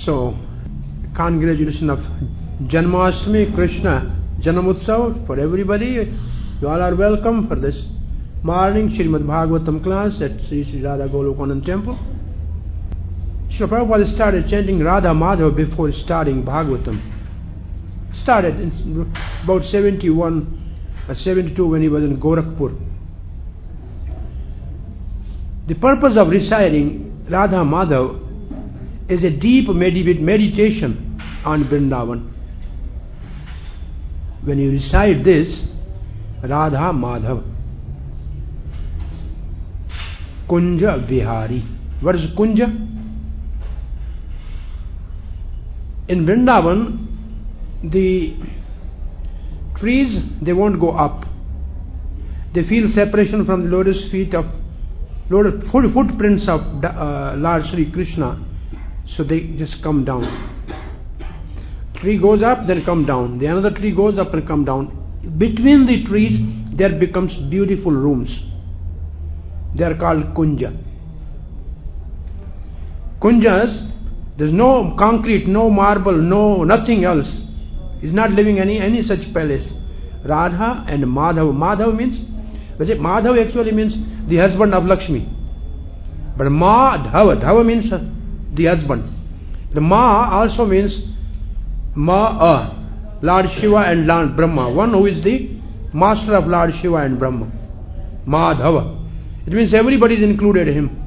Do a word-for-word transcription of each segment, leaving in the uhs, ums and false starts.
So, congratulations of Janmashtami, Krishna Janamutsav for everybody. You all are welcome for this morning Srimad Bhagavatam class at Sri Sri Radha Golokanand Temple. Srila Prabhupada started chanting Radha Madhava before starting Bhagavatam. Started in about seventy-one or seventy-two when he was in Gorakhpur. The purpose of reciting Radha Madhava is a deep medit meditation on Vrindavan. When you recite this, Radha Madhava, Kunja Vihari. What is Kunja? In Vrindavan, the trees, they won't go up. They feel separation from the lotus feet of lotus footprints of uh, Lord Sri Krishna, so they just come down. Tree goes up, then come down. The another tree goes up and come down. Between the trees, there becomes beautiful rooms. They are called kunja. Kunjas, there's no concrete, no marble, no nothing else. He's not living any any such palace. Radha and Madhava. Madhava means, Madhava actually means the husband of Lakshmi. But Madhava, Dhava means the husband. The Ma also means Ma-a, Lord Shiva and Lord Brahma. One who is the master of Lord Shiva and Brahma. Madhava. It means everybody is included in him.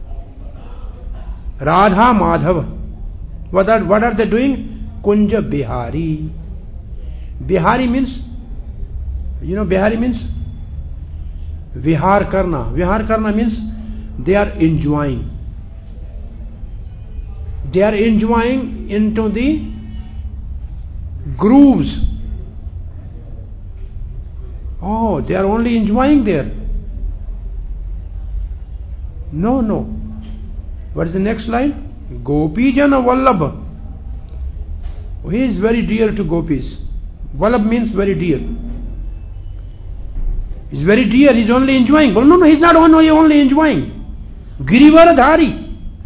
Radha Madhava. What are, what are they doing? Kunja Bihari. Bihari means, you know Bihari means? Vihar Karna. Vihar Karna means they are enjoying. They are enjoying into the grooves. Oh, they are only enjoying there. No, no. What is the next line? Gopijana Vallabha. He is very dear to gopis. Vallabh means very dear. He's very dear, he's only enjoying. But no, no, he's not only, only enjoying. Girivaradhari.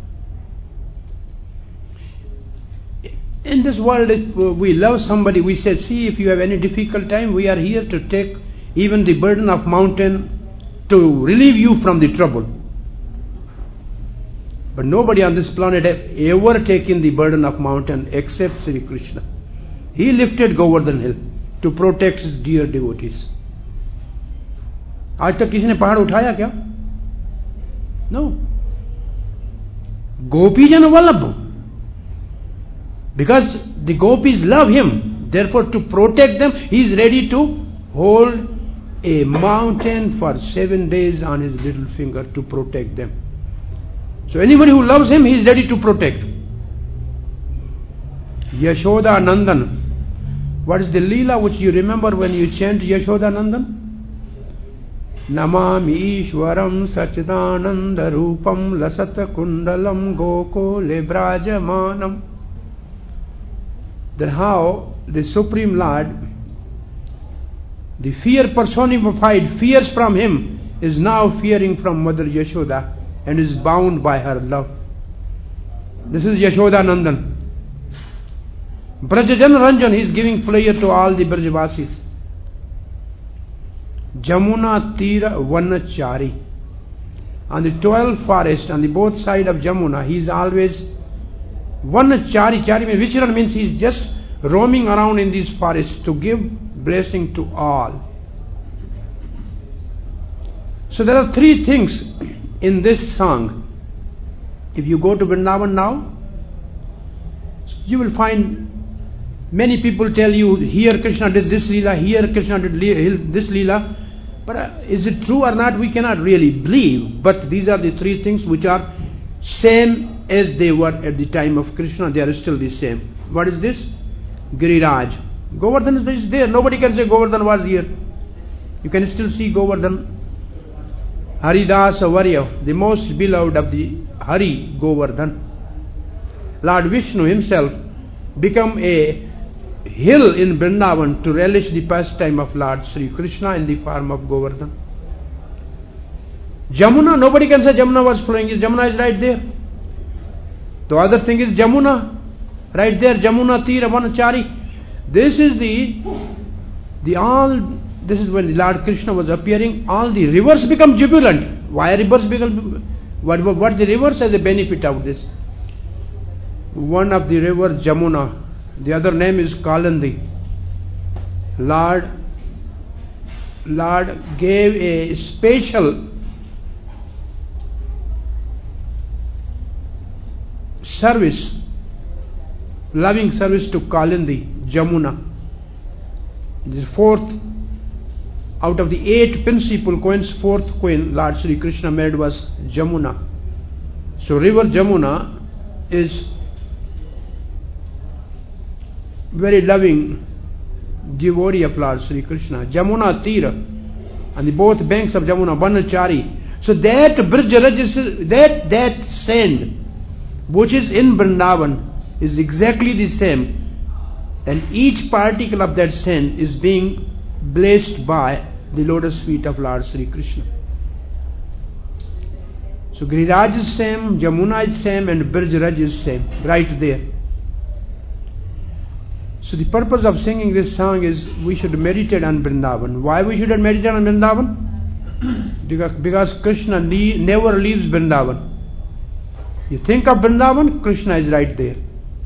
In this world, if we love somebody, we say, see, if you have any difficult time, we are here to take even the burden of mountain to relieve you from the trouble. But nobody on this planet has ever taken the burden of mountain except Sri Krishna. He lifted Govardhan Hill to protect his dear devotees. आज तक किसी ने पहाड़ उठाया क्या? No. Gopijana Vallabha. Because the gopis love him, therefore to protect them, he is ready to hold a mountain for seven days on his little finger to protect them. So anybody who loves him, he is ready to protect. Yashoda Nandan. What is the Leela which you remember when you chant Yashoda Nandan? Namami Ishwaram Sachidananda Rupam Lasata Kundalam Goko Lebrajamanam. Then how the Supreme Lord, the fear personified, fears from him, is now fearing from Mother Yashoda and is bound by her love. This is Yashoda Nandan. Brajajan Ranjan, he is giving flair to all the Brajavasis. Jamuna Tira Vanachari. On the twelve forest, on the both side of Jamuna, he is always Vanachari. Chari means, Vicharan means he is just roaming around in these forests to give blessing to all. So there are three things in this song. If you go to Vrindavan now, you will find many people tell you, here Krishna did this Leela, here Krishna did this Leela. But uh, is it true or not? We cannot really believe. But these are the three things which are same as they were at the time of Krishna. They are still the same. What is this? Giriraj. Govardhan is there. Nobody can say Govardhan was here. You can still see Govardhan. Haridasa Varya, the most beloved of the Hari Govardhan. Lord Vishnu himself become a hill in Vrindavan to relish the pastime of Lord Sri Krishna in the form of Govardhan. Jamuna, nobody can say Jamuna was flowing. Jamuna is right there. The other thing is Jamuna. Right there, Jamuna Tira Vanachari. This is the, the all, this is when the Lord Krishna was appearing, all the rivers become jubilant. Why rivers become, what, what the rivers as a benefit of this? One of the river Jamuna, the other name is Kalandi. Lord, Lord gave a special service, loving service to Kalandi, Jamuna. The fourth, out of the eight principal coins, fourth coin Lord Sri Krishna made was Jamuna. So river Jamuna is very loving devotee of Lord Sri Krishna. Jamuna Tira, and the both banks of Jamuna, Vanachari. So that bridge, that, that sand which is in Vrindavan is exactly the same, and each particle of that sand is being blessed by the lotus feet of Lord Sri Krishna. So Giriraj is same, Jamuna is same, and Brijraj is same, right there. So the purpose of singing this song is we should meditate on Vrindavan. Why we should meditate on Vrindavan? Because, because Krishna le- never leaves Vrindavan. You think of Vrindavan, Krishna is right there.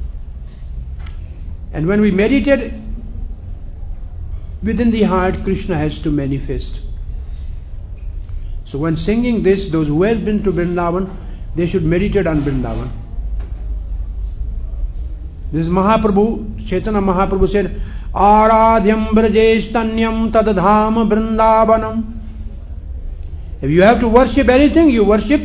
And when we meditate within the heart, Krishna has to manifest. So when singing this, those who have been to Vrindavan, they should meditate on Vrindavan. This Mahaprabhu, Chaitanya Mahaprabhu said, Aradhyam Brajestanyam Tadadham Vrindavanam. If you have to worship anything, you worship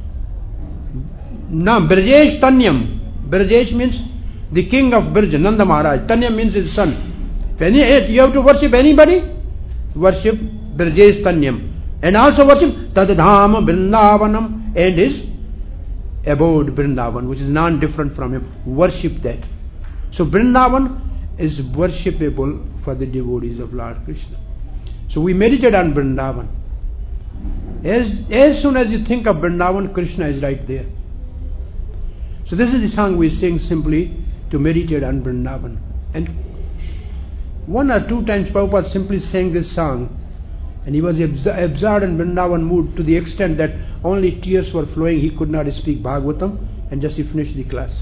Na Brajesh Tanyam. Brajesh means the king of Braj, Nanda Maharaj. Tanyam means his son. If any, you have to worship anybody, worship Brajesh Tanyam. And also worship Tadadham Vrindavanam and his abode Vrindavan, which is non-different from him. Worship that. So Vrindavan is worshipable for the devotees of Lord Krishna. So we meditate on Vrindavan. As, as soon as you think of Vrindavan, Krishna is right there. So this is the song we sing simply to meditate on Vrindavan. And one or two times Prabhupada simply sang this song, and he was absorbed in Vrindavan mood to the extent that only tears were flowing. He could not speak Bhagavatam, and just he finished the class.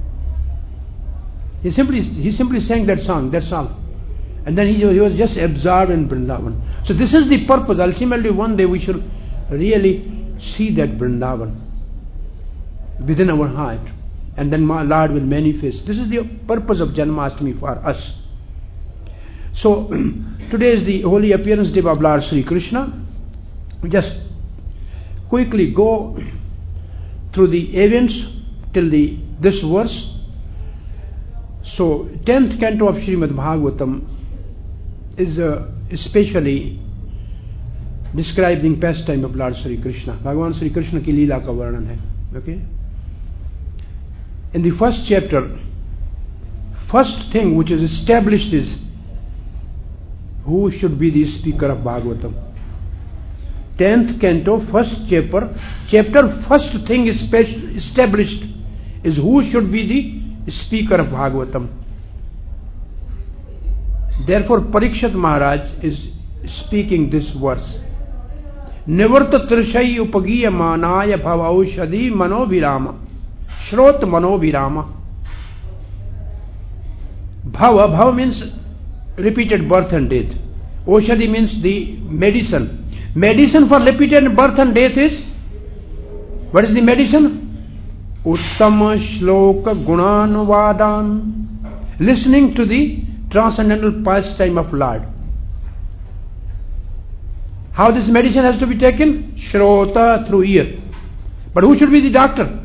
He simply he simply sang that song, that's all. And then he, he was just absorbed in Vrindavan. So this is the purpose. Ultimately one day we should really see that Vrindavan within our heart, and then my Lord will manifest. This is the purpose of Janmashtami for us. So today is the holy appearance day of Lord Sri Krishna. Just quickly go through the events till the this verse. So tenth canto of Srimad Bhagavatam is uh, especially describing pastime of Lord Sri Krishna. Bhagavan Sri Krishna ki leela ka varnan hai. Okay? In the first chapter, first thing which is established is who should be the speaker of Bhagavatam. Tenth canto, first chapter, chapter first thing is established is who should be the speaker of Bhagavatam. Therefore Parikshit Maharaj is speaking this verse. Nivarta Trishai Upagiya Manaya Bhavaushadi Manovirama Shrot Manovirama. Bhava, Bhava means repeated birth and death. Oshadi means the medicine. Medicine for repeated birth and death is, what is the medicine? Uttama Shloka Gunanuvadan. Listening to the transcendental pastime of Lord. How this medicine has to be taken? Shrota, through ear. But who should be the doctor?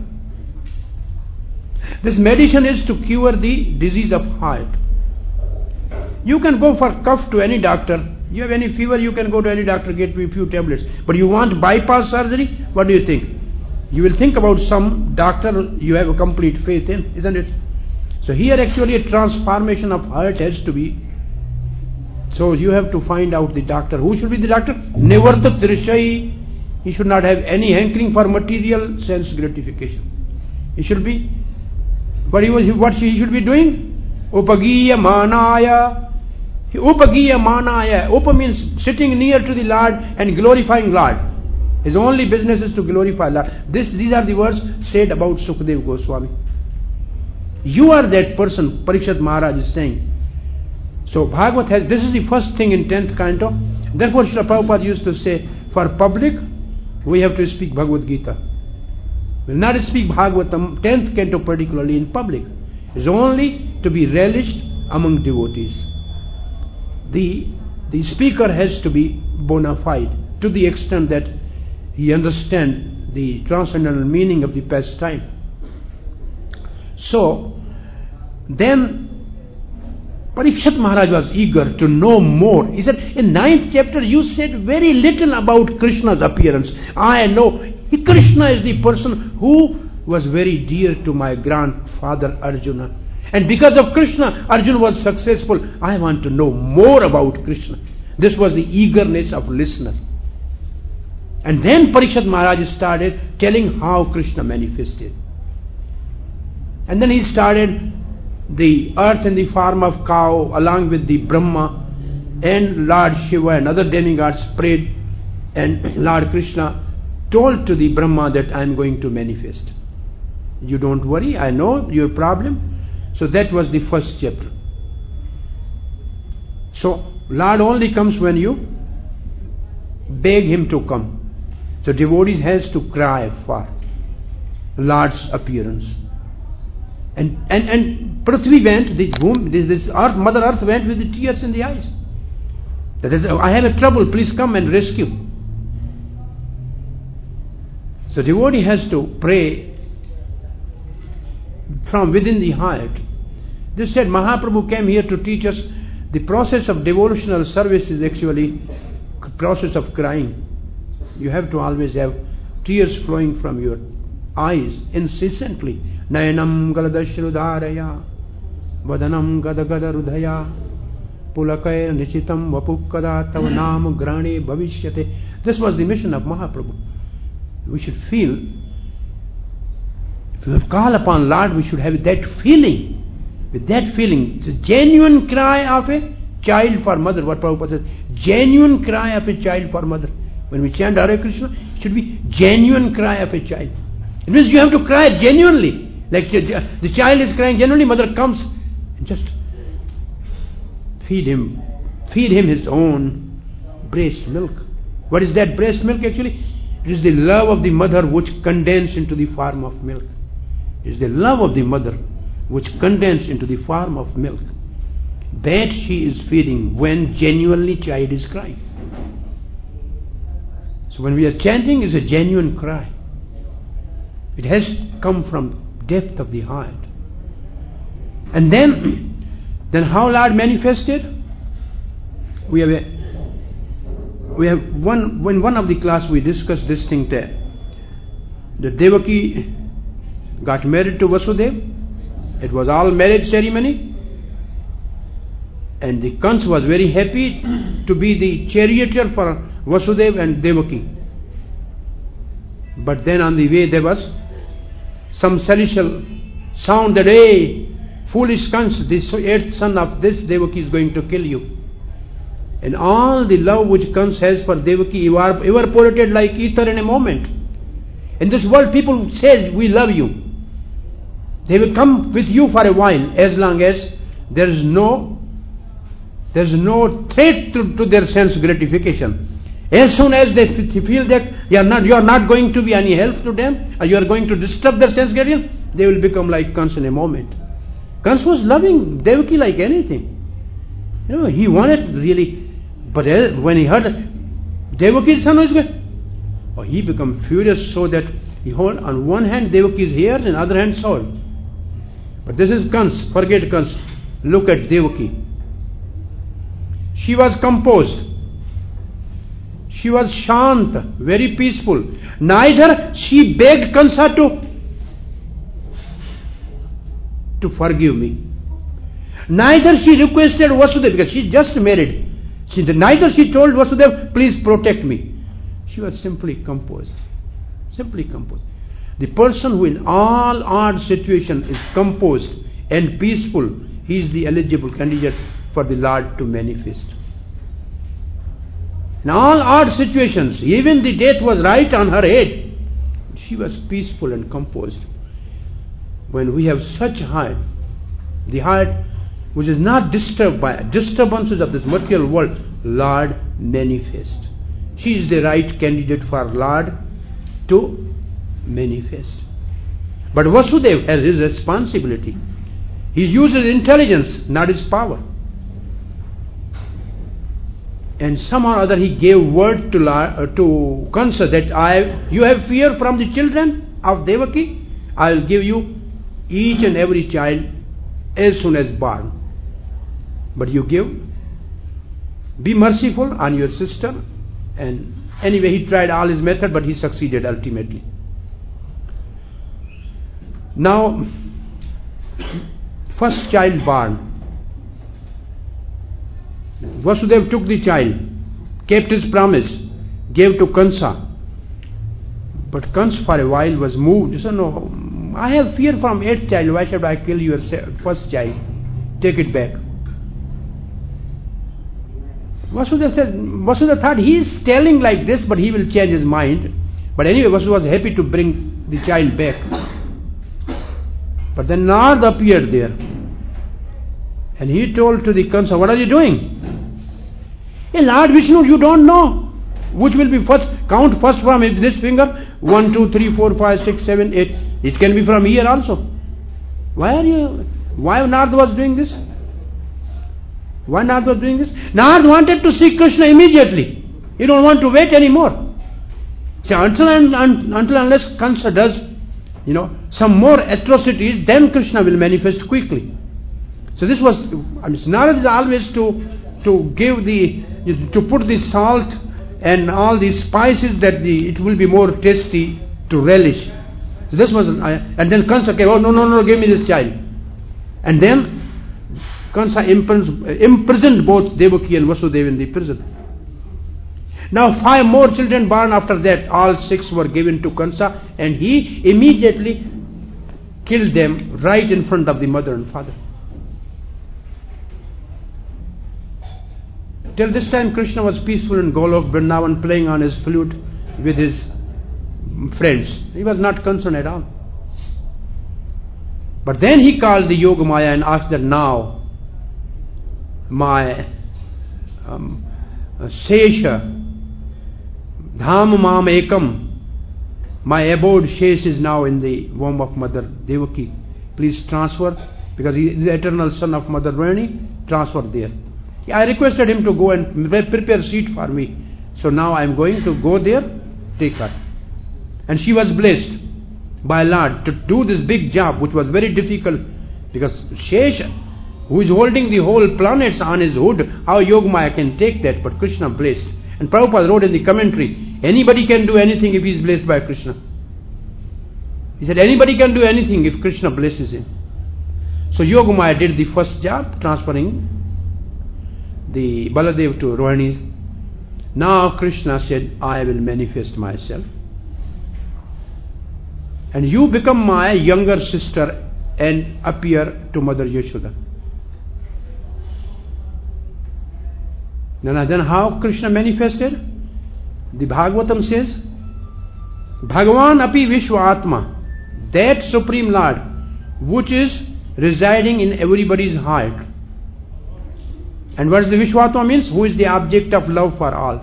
This medicine is to cure the disease of heart. You can go for cough to any doctor. You have any fever, you can go to any doctor, get a few tablets. But you want bypass surgery? What do you think? You will think about some doctor you have a complete faith in, isn't it? So here actually a transformation of heart has to be. So you have to find out the doctor. Who should be the doctor? Nivarta Trishai. He should not have any hankering for material sense gratification. He should be But he was, what he should be doing? Upagiya manaya. Upagiya manaya. Upa means sitting near to the Lord and glorifying Lord. His only business is to glorify Lord. This, these are the words said about Sukadeva Goswami. You are that person, Parikshit Maharaj is saying. So Bhagavad has, this is the first thing in tenth canto. Therefore Srila Prabhupada used to say, for public, we have to speak Bhagavad Gita. We will not speak Bhagavatam, tenth canto particularly in public. It is only to be relished among devotees. The, the speaker has to be bona fide to the extent that he understands the transcendental meaning of the pastime. So, then Parikshit Maharaj was eager to know more. He said, in ninth chapter you said very little about Krishna's appearance. I know Krishna is the person who was very dear to my grandfather Arjuna. And because of Krishna, Arjuna was successful. I want to know more about Krishna. This was the eagerness of listeners. And then Parikshit Maharaj started telling how Krishna manifested. And then he started the earth in the form of cow along with the Brahma and Lord Shiva and other demigods prayed, and Lord Krishna told to the Brahma that I am going to manifest. You don't worry, I know your problem. So that was the first chapter. So Lord only comes when you beg him to come. So devotees has to cry for Lord's appearance. And, and, and Prithvi went, this womb, this, this earth, Mother Earth went with the tears in the eyes. That is, I have a trouble, please come and rescue. So devotee has to pray from within the heart. This said, Mahaprabhu came here to teach us the process of devotional service is actually a process of crying. You have to always have tears flowing from your eyes incessantly. Nayanam galadashrudharaya vadanam gadagada rudhaya pulakaya nichitam vapukkada tavanam grane bhavishyate. This was the mission of Mahaprabhu. We should feel, if we have call upon Lord, we should have that feeling. With that feeling, it's a genuine cry of a child for mother. What Prabhupada says, genuine cry of a child for mother. When we chant Hare Krishna, it should be genuine cry of a child. It means you have to cry genuinely. Like the child is crying genuinely, mother comes and just feed him. Feed him his own breast milk. What is that breast milk actually? It is the love of the mother which condensed into the form of milk. It is the love of the mother which condensed into the form of milk. That she is feeding when genuinely child is crying. So when we are chanting, it's a genuine cry. It has come from depth of the heart. And then, then how Lord manifested? We have a, we have one, in one of the class we discussed this thing there. The Devaki got married to Vasudeva. It was all marriage ceremony. And the Kans was very happy to be the charioteer for Vasudeva and Devaki. But then on the way there was some celestial sound that, hey, foolish Kans, this eighth son of this Devaki is going to kill you. And all the love which Kans has for Devaki evaporated like ether in a moment. In this world people say, we love you. They will come with you for a while as long as there is no there is no threat to, to their sense gratification. As soon as they feel that you are not you are not going to be any help to them, or you are going to disturb their sense gratification, they will become like Kans in a moment. Kans was loving Devaki like anything. You know, he wanted really, but when he heard Devaki's son was going, oh, he became furious so that he hold on one hand Devaki's hair and other hand sword. But this is Kans, forget Kans. Look at Devaki. She was composed. She was shant, very peaceful. Neither she begged Kansa to, to forgive me. Neither she requested Vasudeva, because she just married. She, neither she told Vasudeva, please protect me. She was simply composed. Simply composed. The person who in all odd situations is composed and peaceful, he is the eligible candidate for the Lord to manifest. In all odd situations, even the death was right on her head, she was peaceful and composed. When we have such heart, the heart which is not disturbed by disturbances of this material world, Lord manifest. She is the right candidate for Lord to manifest. But Vasudeva has his responsibility. He uses intelligence, not his power. And somehow or other he gave word to uh, to Kansa that I, you have fear from the children of Devaki, I will give you each and every child as soon as born. But you give, be merciful on your sister. And anyway, he tried all his method, but he succeeded ultimately. Now, first child born, Vasudeva took the child, kept his promise, gave to Kansa. But Kansa for a while was moved. He said, no, I have fear from eighth child. Why should I kill your first child? Take it back. Vasudeva said, Vasudeva thought he is telling like this, but he will change his mind. But anyway, Vasudeva was happy to bring the child back. But then Narada appeared there. And he told to the Kansa, what are you doing? Hey, Lord Vishnu, you don't know which will be first. Count first from this finger. One, two, three, four, five, six, seven, eight. It can be from here also. Why are you, why Narada was doing this? Why Narada was doing this? Narada wanted to see Krishna immediately. He don't want to wait anymore. So until and until unless Kansa does, you know, some more atrocities, then Krishna will manifest quickly. So this was, I mean, Narada is always to to give the, to put the salt and all the spices that the it will be more tasty to relish. So this was, and then Kansa came, oh no, no, no, give me this child. And then Kansa imprisoned both Devaki and Vasudeva in the prison. Now five more children born after that, all six were given to Kansa, and he immediately killed them right in front of the mother and father. Till this time Krishna was peaceful in Golok, Vrindavan, playing on his flute with his friends. He was not concerned at all. But then he called the Yogamaya and asked that now my um, Sesha Dham Mam Ekam, my abode Shesh is now in the womb of Mother Devaki. Please transfer, because he is the eternal son of Mother Rohini, transfer there. I requested him to go and prepare a seat for me. So now I am going to go there, take her. And she was blessed by Lord to do this big job, which was very difficult, because Shesha, who is holding the whole planets on his hood, how Yogamaya can take that? But Krishna blessed. And Prabhupada wrote in the commentary, anybody can do anything if he is blessed by Krishna. He said anybody can do anything if Krishna blesses him. So Yogamaya did the first job, transferring the Baladev to Rohini's. Now Krishna said, I will manifest myself. And you become my younger sister and appear to Mother Yashoda. Then how Krishna manifested? The Bhagavatam says, Bhagavan api Vishwa Atma, that Supreme Lord, which is residing in everybody's heart. And what is the Vishwatma means? Who is the object of love for all.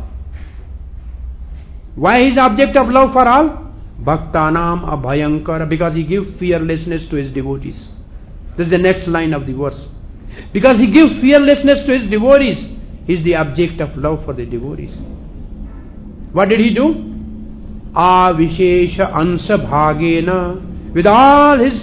Why is object of love for all? Bhaktanam abhayankara, because he gives fearlessness to his devotees. This is the next line of the verse. Because he gives fearlessness to his devotees, he is the object of love for the devotees. What did he do? Avishesha ansa bhagena, with all his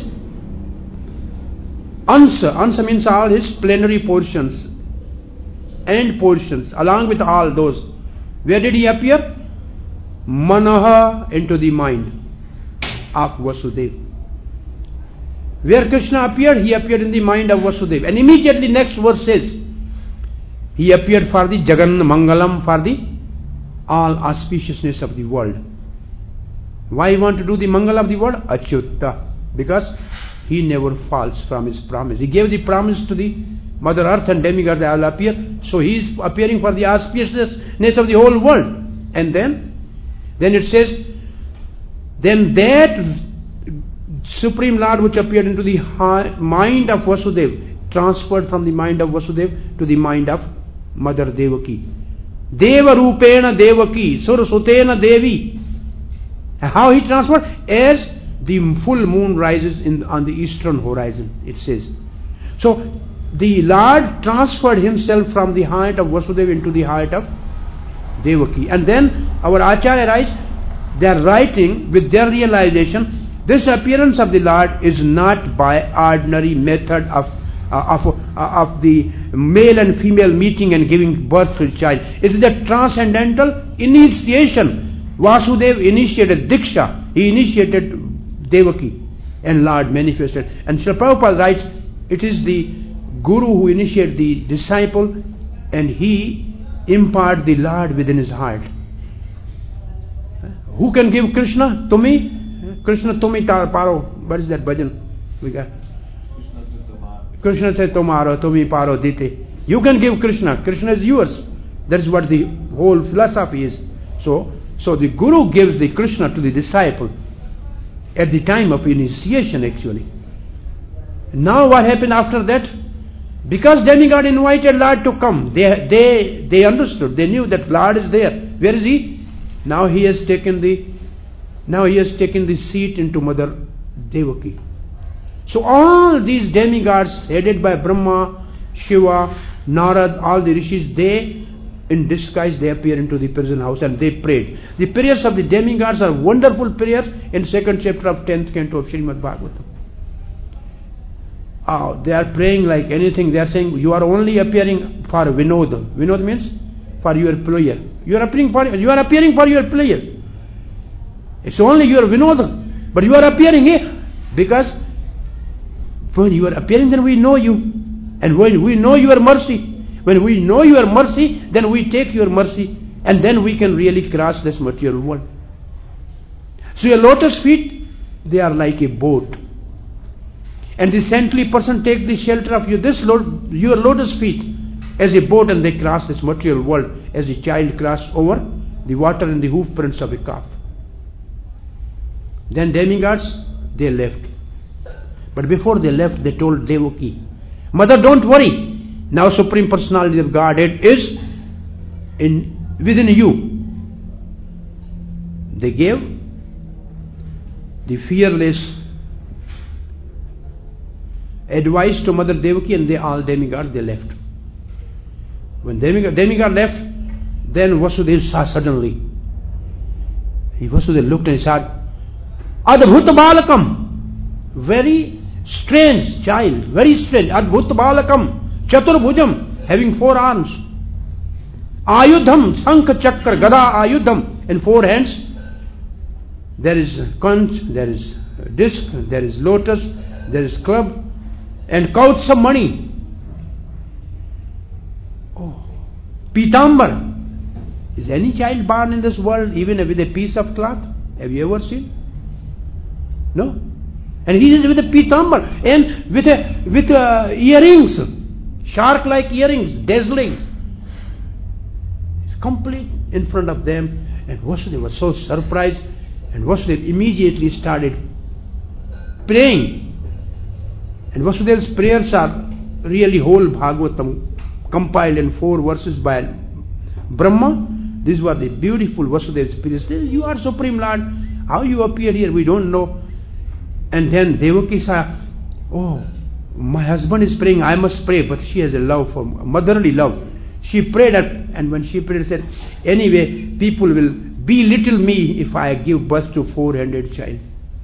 ansa, ansa means all his plenary portions, end portions, along with all those. Where did he appear? Manaha, into the mind of Vasudeva. Where Krishna appeared, he appeared in the mind of Vasudeva. And immediately next verse says, he appeared for the Jagan Mangalam, for the all auspiciousness of the world. Why he want to do the Mangal of the world? Achyutta. Because he never falls from his promise. He gave the promise to the Mother Earth and demigods that will appear. So he is appearing for the auspiciousness of the whole world. And then, then it says, then that Supreme Lord which appeared into the mind of Vasudeva, transferred from the mind of Vasudeva to the mind of Mother Devaki. Deva Rupena Devaki, Surasutena Devi. How he transferred? As the full moon rises in, on the eastern horizon, it says. So, the Lord transferred himself from the heart of Vasudeva into the heart of Devaki. And then our Acharya writes, they are writing with their realization, this appearance of the Lord is not by ordinary method of uh, of, uh, of the male and female meeting and giving birth to a child. It is a transcendental initiation. Vasudeva initiated Diksha. He initiated Devaki and Lord manifested. And Srila Prabhupada writes, it is the Guru who initiates the disciple and he imparts the Lord within his heart. Who can give Krishna? Tumi? Krishna Tumi Paro. What is that bhajan we got? Krishna said Tomaro, Tumi Paro Dite. You can give Krishna. Krishna is yours. That is what the whole philosophy is. So, so the Guru gives the Krishna to the disciple at the time of initiation actually. Now what happened after that? Because demigod invited Lord to come, they, they, they understood, they knew that Lord is there. Where is he? Now he has taken the, now he has taken the seat into Mother Devaki. So all these demigods headed by Brahma, Shiva, Narad, all the rishis, they in disguise they appear into the prison house and they prayed. The prayers of the demigods are wonderful prayers in second chapter of tenth canto of Srimad Bhagavatam. Oh, they are praying like anything. They are saying, you are only appearing for Vinod. Vinod means for your pleasure. You are appearing for you are appearing for your pleasure. It's only your Vinod. But you are appearing here because when you are appearing, then we know you. And when we know your mercy, when we know your mercy, then we take your mercy. And then we can really cross this material world. So your lotus feet, they are like a boat. And the saintly person take the shelter of you, this lo- your lotus feet as a boat, and they cross this material world as a child crossed over the water and the hoof prints of a calf. Then demigods, they left. But before they left, they told Devaki, Mother, don't worry. Now Supreme Personality of Godhead is in within you. They gave the fearless advice to Mother Devaki, and they all demigods, they left. When demigod, demigod left, then Vasudeva saw suddenly. He Vasudeva looked and said, Adbhut Balakam, very strange child, very strange. Adbhut Balakam, Chaturbhujam, having four arms. Ayudham, Sankha Chakra, Gada Ayudham, in four hands. There is conch, there is disc, there is lotus, there is club, and couch of money. Oh, Pitambar. Is any child born in this world even with a piece of cloth? Have you ever seen? No. And he is with a pitambar and with a, with uh, earrings, shark-like earrings, dazzling. It's complete in front of them, and Vasudeva was so surprised, and Vasudeva immediately started praying. And Vasudeva's prayers are really whole Bhagavatam compiled in four verses by Brahma. These were the beautiful Vasudeva's prayers. You are Supreme Lord. How you appear here, we don't know. And then Devaki said, oh, my husband is praying, I must pray. But she has a love for motherly love. She prayed, and when she prayed, said, anyway, people will belittle me if I give birth to four-handed child.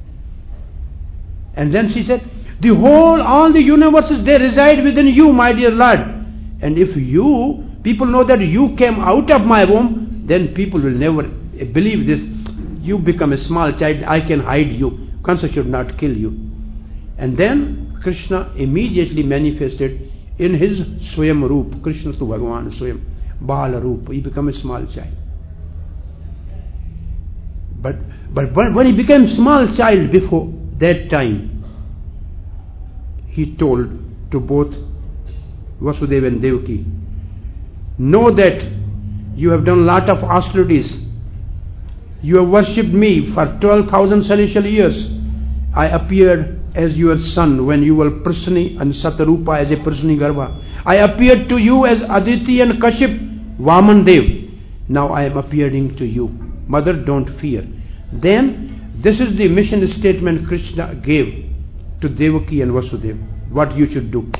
And then she said, the whole, all the universes, they reside within you, my dear Lord. And if you, people know that you came out of my womb, then people will never believe this. You become a small child, I can hide you. Kansa should not kill you. And then Krishna immediately manifested in his Swayam Roop. Krishna to Bhagavan Swayam. Bala Roop. He became a small child. But But when he became small child before that time, he told to both Vasudeva and Devaki, know that you have done lot of austerities. You have worshipped me for twelve thousand celestial years. I appeared as your son when you were Prasni and Satarupa as a Prasni Garbha. I appeared to you as Aditi and Kashyap, Vaman Dev. Now I am appearing to you. Mother, don't fear. Then, this is the mission statement Krishna gave to Devaki and Vasudeva, what you should do.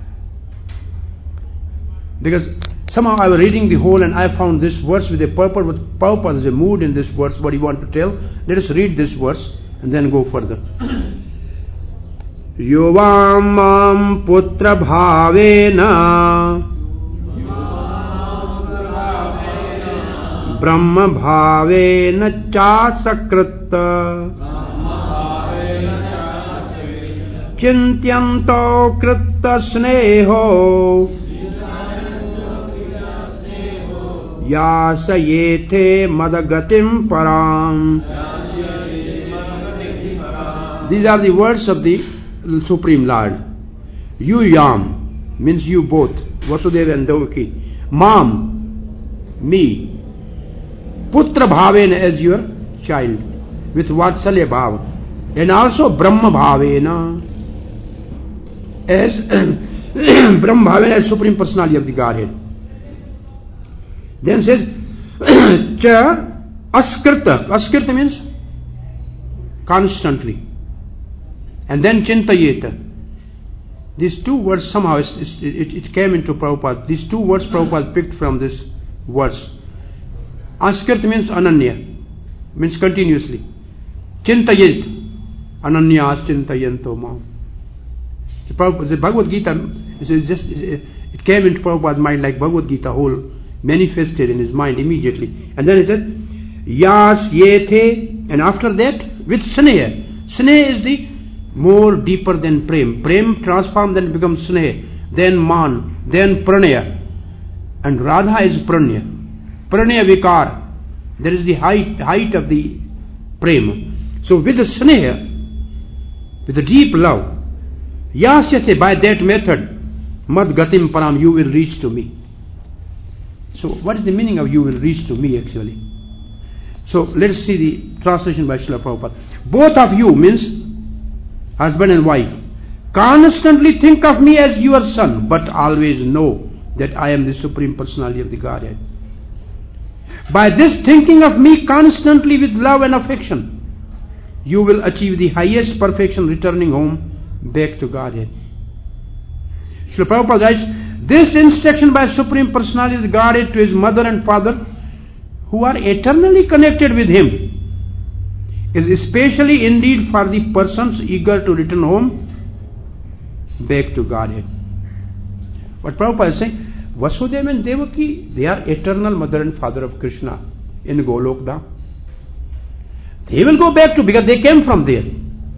Because somehow I was reading the whole and I found this verse with a purpose, with purpose, there's a mood in this verse, what you want to tell. Let us read this verse and then go further. Yovam mam putra bhavena Brahma bhavena cha sakrita Chintyanto krita sneho Yasayete madagatim param. These are the words of the Supreme Lord. You yam means you both, Vasudeva and Devaki. Mam, me. Putra bhavena as your child, with Vatsalya bhava. And also Brahma bhavena as Brahma bhavena as Supreme Personality of the Godhead. Then says, cha askrita. Askrita means constantly. And then chintayeta. These two words somehow, it, it, it came into Prabhupada. These two words Prabhupada picked from this verse. Askrita means ananya, means continuously. Chintayet, ananyas chintayanto mam. The Bhagavad Gita, it, just, it came into Prabhupada's mind like Bhagavad Gita whole, manifested in his mind immediately. And then he said, Yas yethe, and after that, with Sneha. Sneha is the more deeper than Prem. Prem transformed, then becomes Sneha, then Man, then Pranaya. And Radha is Pranya. Pranaya Vikar. That is the height, height of the Prem. So with the Sneha, with the deep love, Yasyase, by that method, Mad Gatim Param, you will reach to me. So what is the meaning of you will reach to me actually? So let us see the translation by Srila Prabhupada. Both of you means husband and wife. Constantly think of me as your son, but always know that I am the Supreme Personality of the Godhead. By this thinking of me constantly with love and affection, you will achieve the highest perfection, returning home back to Godhead. Srila Prabhupada writes, this instruction by Supreme Personality of the Godhead to his mother and father, who are eternally connected with him, is especially indeed for the persons eager to return home back to Godhead. What Prabhupada is saying, Vasudeva and Devaki, they are eternal mother and father of Krishna in Golok Dham. They will go back to, because they came from there.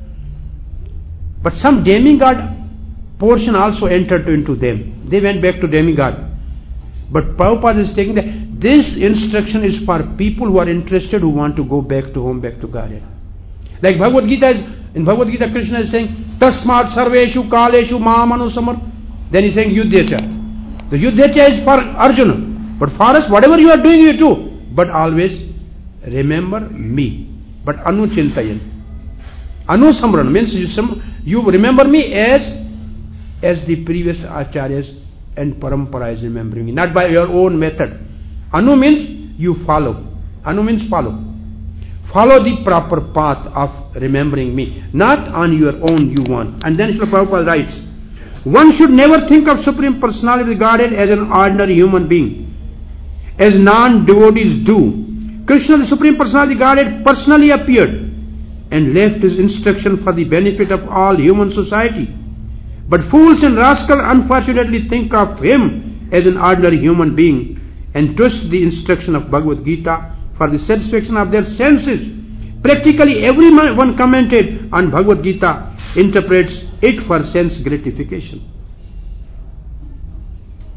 But some demigod portion also entered into them. They went back to demigod. But Prabhupada is taking that this instruction is for people who are interested, who want to go back to home, back to Godhead. Like Bhagavad Gita is, in Bhagavad Gita Krishna is saying, Tasmat sarveshu kaleshu maamanu samar. Then he is saying Yuddhacha. The Yuddhacha is for Arjuna. But for us, whatever you are doing, you do. But always remember me. But Anu Chintayan. Anu Samran means you, you remember me as as the previous acharyas and parampara is remembering me, not by your own method. Anu means you follow. Anu means follow. Follow the proper path of remembering me, not on your own you want. And then Srila Prabhupada writes, one should never think of Supreme Personality of the Godhead as an ordinary human being, as non-devotees do. Krishna, the Supreme Personality of the Godhead, personally appeared and left his instruction for the benefit of all human society. But fools and rascals unfortunately think of him as an ordinary human being and twist the instruction of Bhagavad Gita for the satisfaction of their senses. Practically everyone commented on Bhagavad Gita interprets it for sense gratification.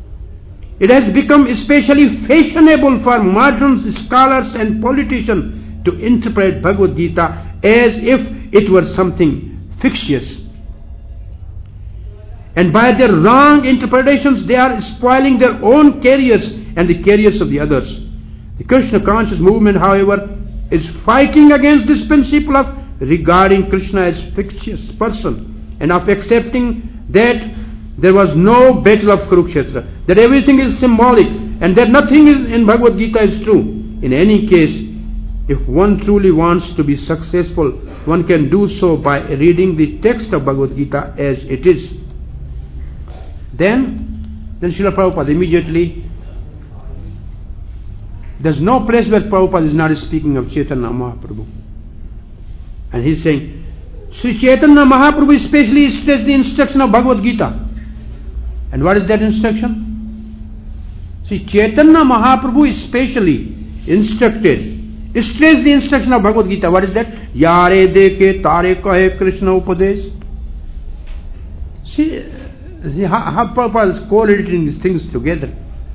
It has become especially fashionable for modern scholars and politicians to interpret Bhagavad Gita as if it were something fictitious. And by their wrong interpretations, they are spoiling their own careers and the careers of the others. The Krishna conscious movement, however, is fighting against this principle of regarding Krishna as fictitious person and of accepting that there was no battle of Kurukshetra, that everything is symbolic and that nothing is in Bhagavad Gita is true. In any case, if one truly wants to be successful, one can do so by reading the text of Bhagavad Gita as it is. Then, then Srila Prabhupada immediately, there's no place where Prabhupada is not speaking of Chaitanya Mahaprabhu. And he's saying, Sri Chaitanya Mahaprabhu especially stressed the instruction of Bhagavad Gita. And what is that instruction? Sri Chaitanya Mahaprabhu especially instructed, stressed the instruction of Bhagavad Gita. What is that? Yare deke tare kahe Krishna upadesh. See, see how, how Prabhupada is correlating these things together.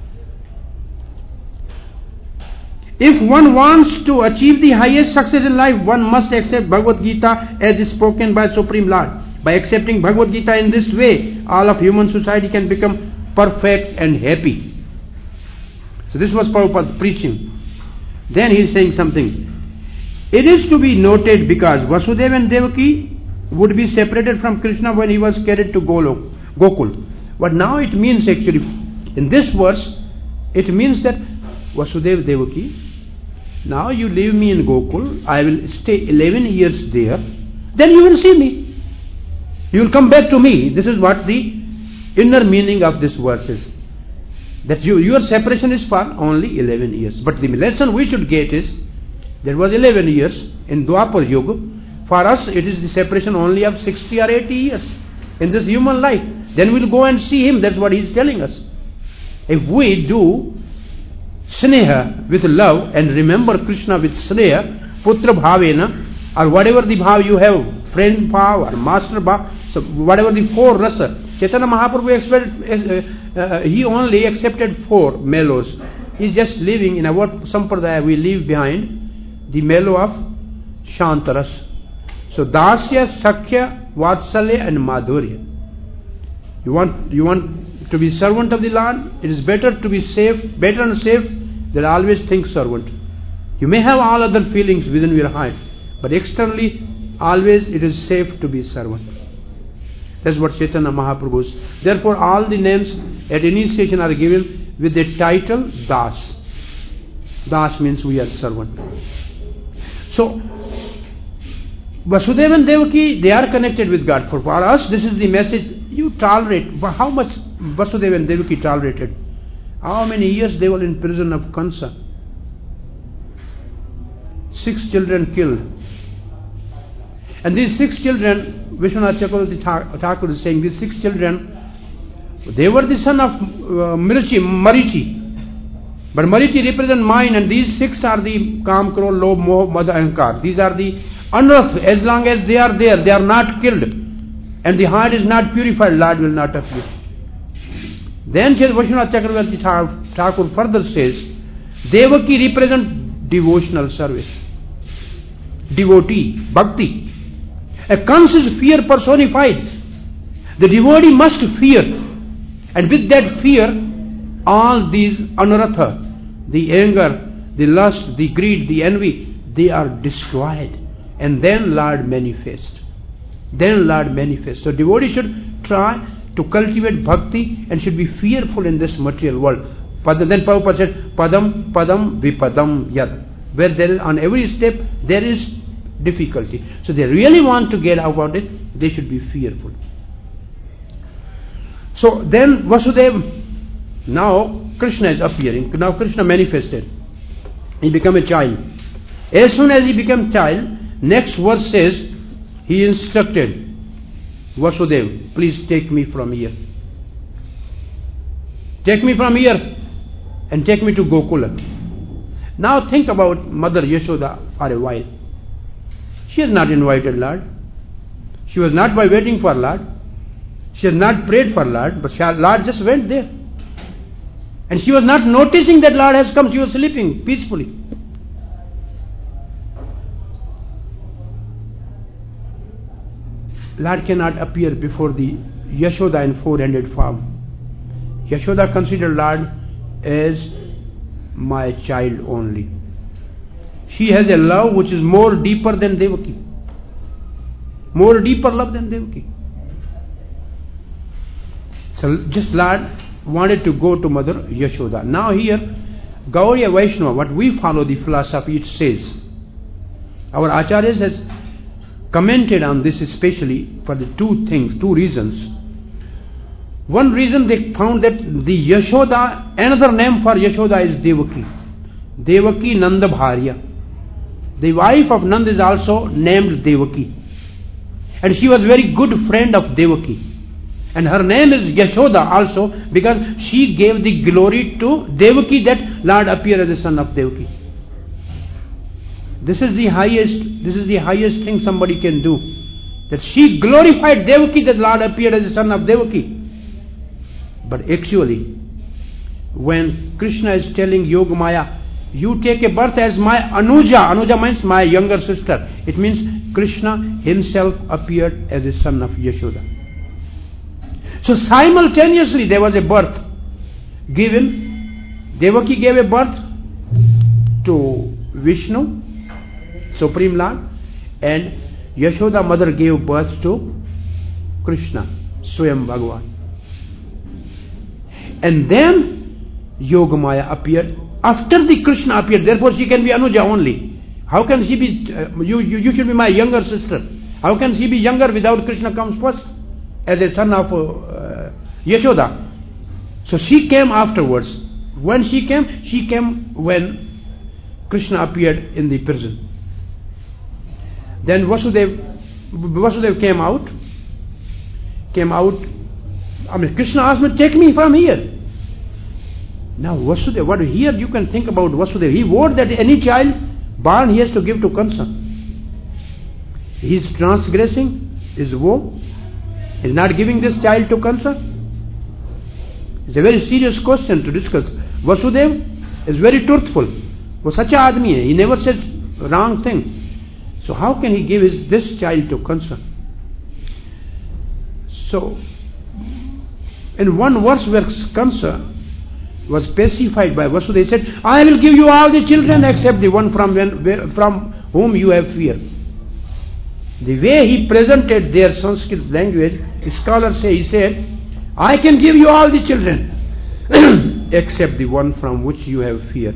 If one wants to achieve the highest success in life, one must accept Bhagavad Gita as spoken by Supreme Lord. By accepting Bhagavad Gita in this way, all of human society can become perfect and happy. So this was Prabhupada's preaching. Then he is saying something. It is to be noted because Vasudeva and Devaki would be separated from Krishna when he was carried to Golok, Gokul. But now it means actually, in this verse, it means that Vasudeva Devaki, now you leave me in Gokul, I will stay eleven years there, then you will see me. You will come back to me. This is what the inner meaning of this verse is. That you, your separation is for only eleven years. But the lesson we should get is, there was eleven years in Dwapar Yuga. For us, it is the separation only of sixty or eighty years in this human life. Then we'll go and see him. That's what he's telling us. If we do sneha with love and remember Krishna with sneha, putra bhavena, or whatever the bhav you have, friend bhav or master bhav, so whatever the four rasa, Chaitanya Mahaprabhu expected, uh, uh, he only accepted four mellows. He's just living in a what sampradaya we leave behind, the mellow of Shantaras. So Dasya, Sakhya, Vatsalya and Madhurya. You want, you want to be servant of the Lord, it is better to be safe, better and safe than always think servant. You may have all other feelings within your heart, but externally, always it is safe to be servant. That's what Chaitanya Mahaprabhu is. Therefore, all the names at initiation are given with the title Das. Das means we are servant. So, Vasudeva and Devaki, they are connected with God. For, for us, this is the message. You tolerate. How much Vasudeva and Devaki tolerated? How many years they were in prison of Kansa? Six children killed. And these six children, Vishwanath Chakravarti Thakur is saying, these six children, they were the son of uh, Marichi, Marichi. But Marichi represent mind, and these six are the Kam, Kro, Lobh, Moh, Mad, Ahankar. These are the unearthed. As long as they are there, they are not killed. And the heart is not purified, Lord will not appear. Then Vishwanath Chakravarti Thakur further says, Devaki represent devotional service. Devotee, bhakti. A conscious fear personified. The devotee must fear. And with that fear, all these anartha, the anger, the lust, the greed, the envy, they are destroyed. And then Lord manifests. Then Lord manifests. So devotee should try to cultivate bhakti and should be fearful in this material world. Then Prabhupada said, Padam, Padam, Vipadam, Yad. Where there is, on every step, there is difficulty. So they really want to get out of it, they should be fearful. So then Vasudeva, now Krishna is appearing. Now Krishna manifested. He became a child. As soon as he became child, next verse says, he instructed Vasudeva, please take me from here. Take me from here and take me to Gokula. Now think about Mother Yashoda for a while. She has not invited Lord. She was not by waiting for Lord. She has not prayed for Lord, but Lord just went there. And she was not noticing that Lord has come. She was sleeping peacefully. Lord cannot appear before the Yashoda in four-handed form. Yashoda considered Lord as my child only. She has a love which is more deeper than Devaki. More deeper love than Devaki. So just Lord wanted to go to Mother Yashoda. Now here, Gauriya Vaishnava, what we follow the philosophy, it says, our Acharyas has commented on this especially for the two things, two reasons. One reason they found that the Yashoda, another name for Yashoda is Devaki. Devaki Nanda Bharya. The wife of Nanda is also named Devaki. And she was very good friend of Devaki. And her name is Yashoda also because she gave the glory to Devaki that Lord appeared as the son of Devaki. This is the highest, this is the highest thing somebody can do. That she glorified Devaki that Lord appeared as the son of Devaki. But actually, when Krishna is telling Yogamaya, you take a birth as my Anuja, Anuja means my younger sister. It means Krishna himself appeared as a son of Yashoda. So simultaneously there was a birth given. Devaki gave a birth to Vishnu, Supreme Lord, and Yashoda mother gave birth to Krishna, Swayam Bhagavan. And then Yogamaya appeared after the Krishna appeared. Therefore she can be Anuja only. How can she be, uh, you, you, you should be my younger sister. How can she be younger without Krishna comes first as a son of uh, Yashoda? So she came afterwards. When she came, she came when Krishna appeared in the prison. Then Vasudev, Vasudev came out, came out. I mean, Krishna asked me, take me from here. Now Vasudev, what here you can think about Vasudev. He vowed that any child born he has to give to Kansa. He is transgressing his vow. He is not giving this child to Kansa. It's a very serious question to discuss. Vasudev is very truthful. Wo sacha aadmi hai. He never says wrong thing. So how can he give his, this child to Kansa? So, in one verse where Kansa was pacified by Vasudeva, he said, I will give you all the children except the one from, when, from whom you have fear. The way he presented their Sanskrit language, scholars say, he said, I can give you all the children except the one from which you have fear.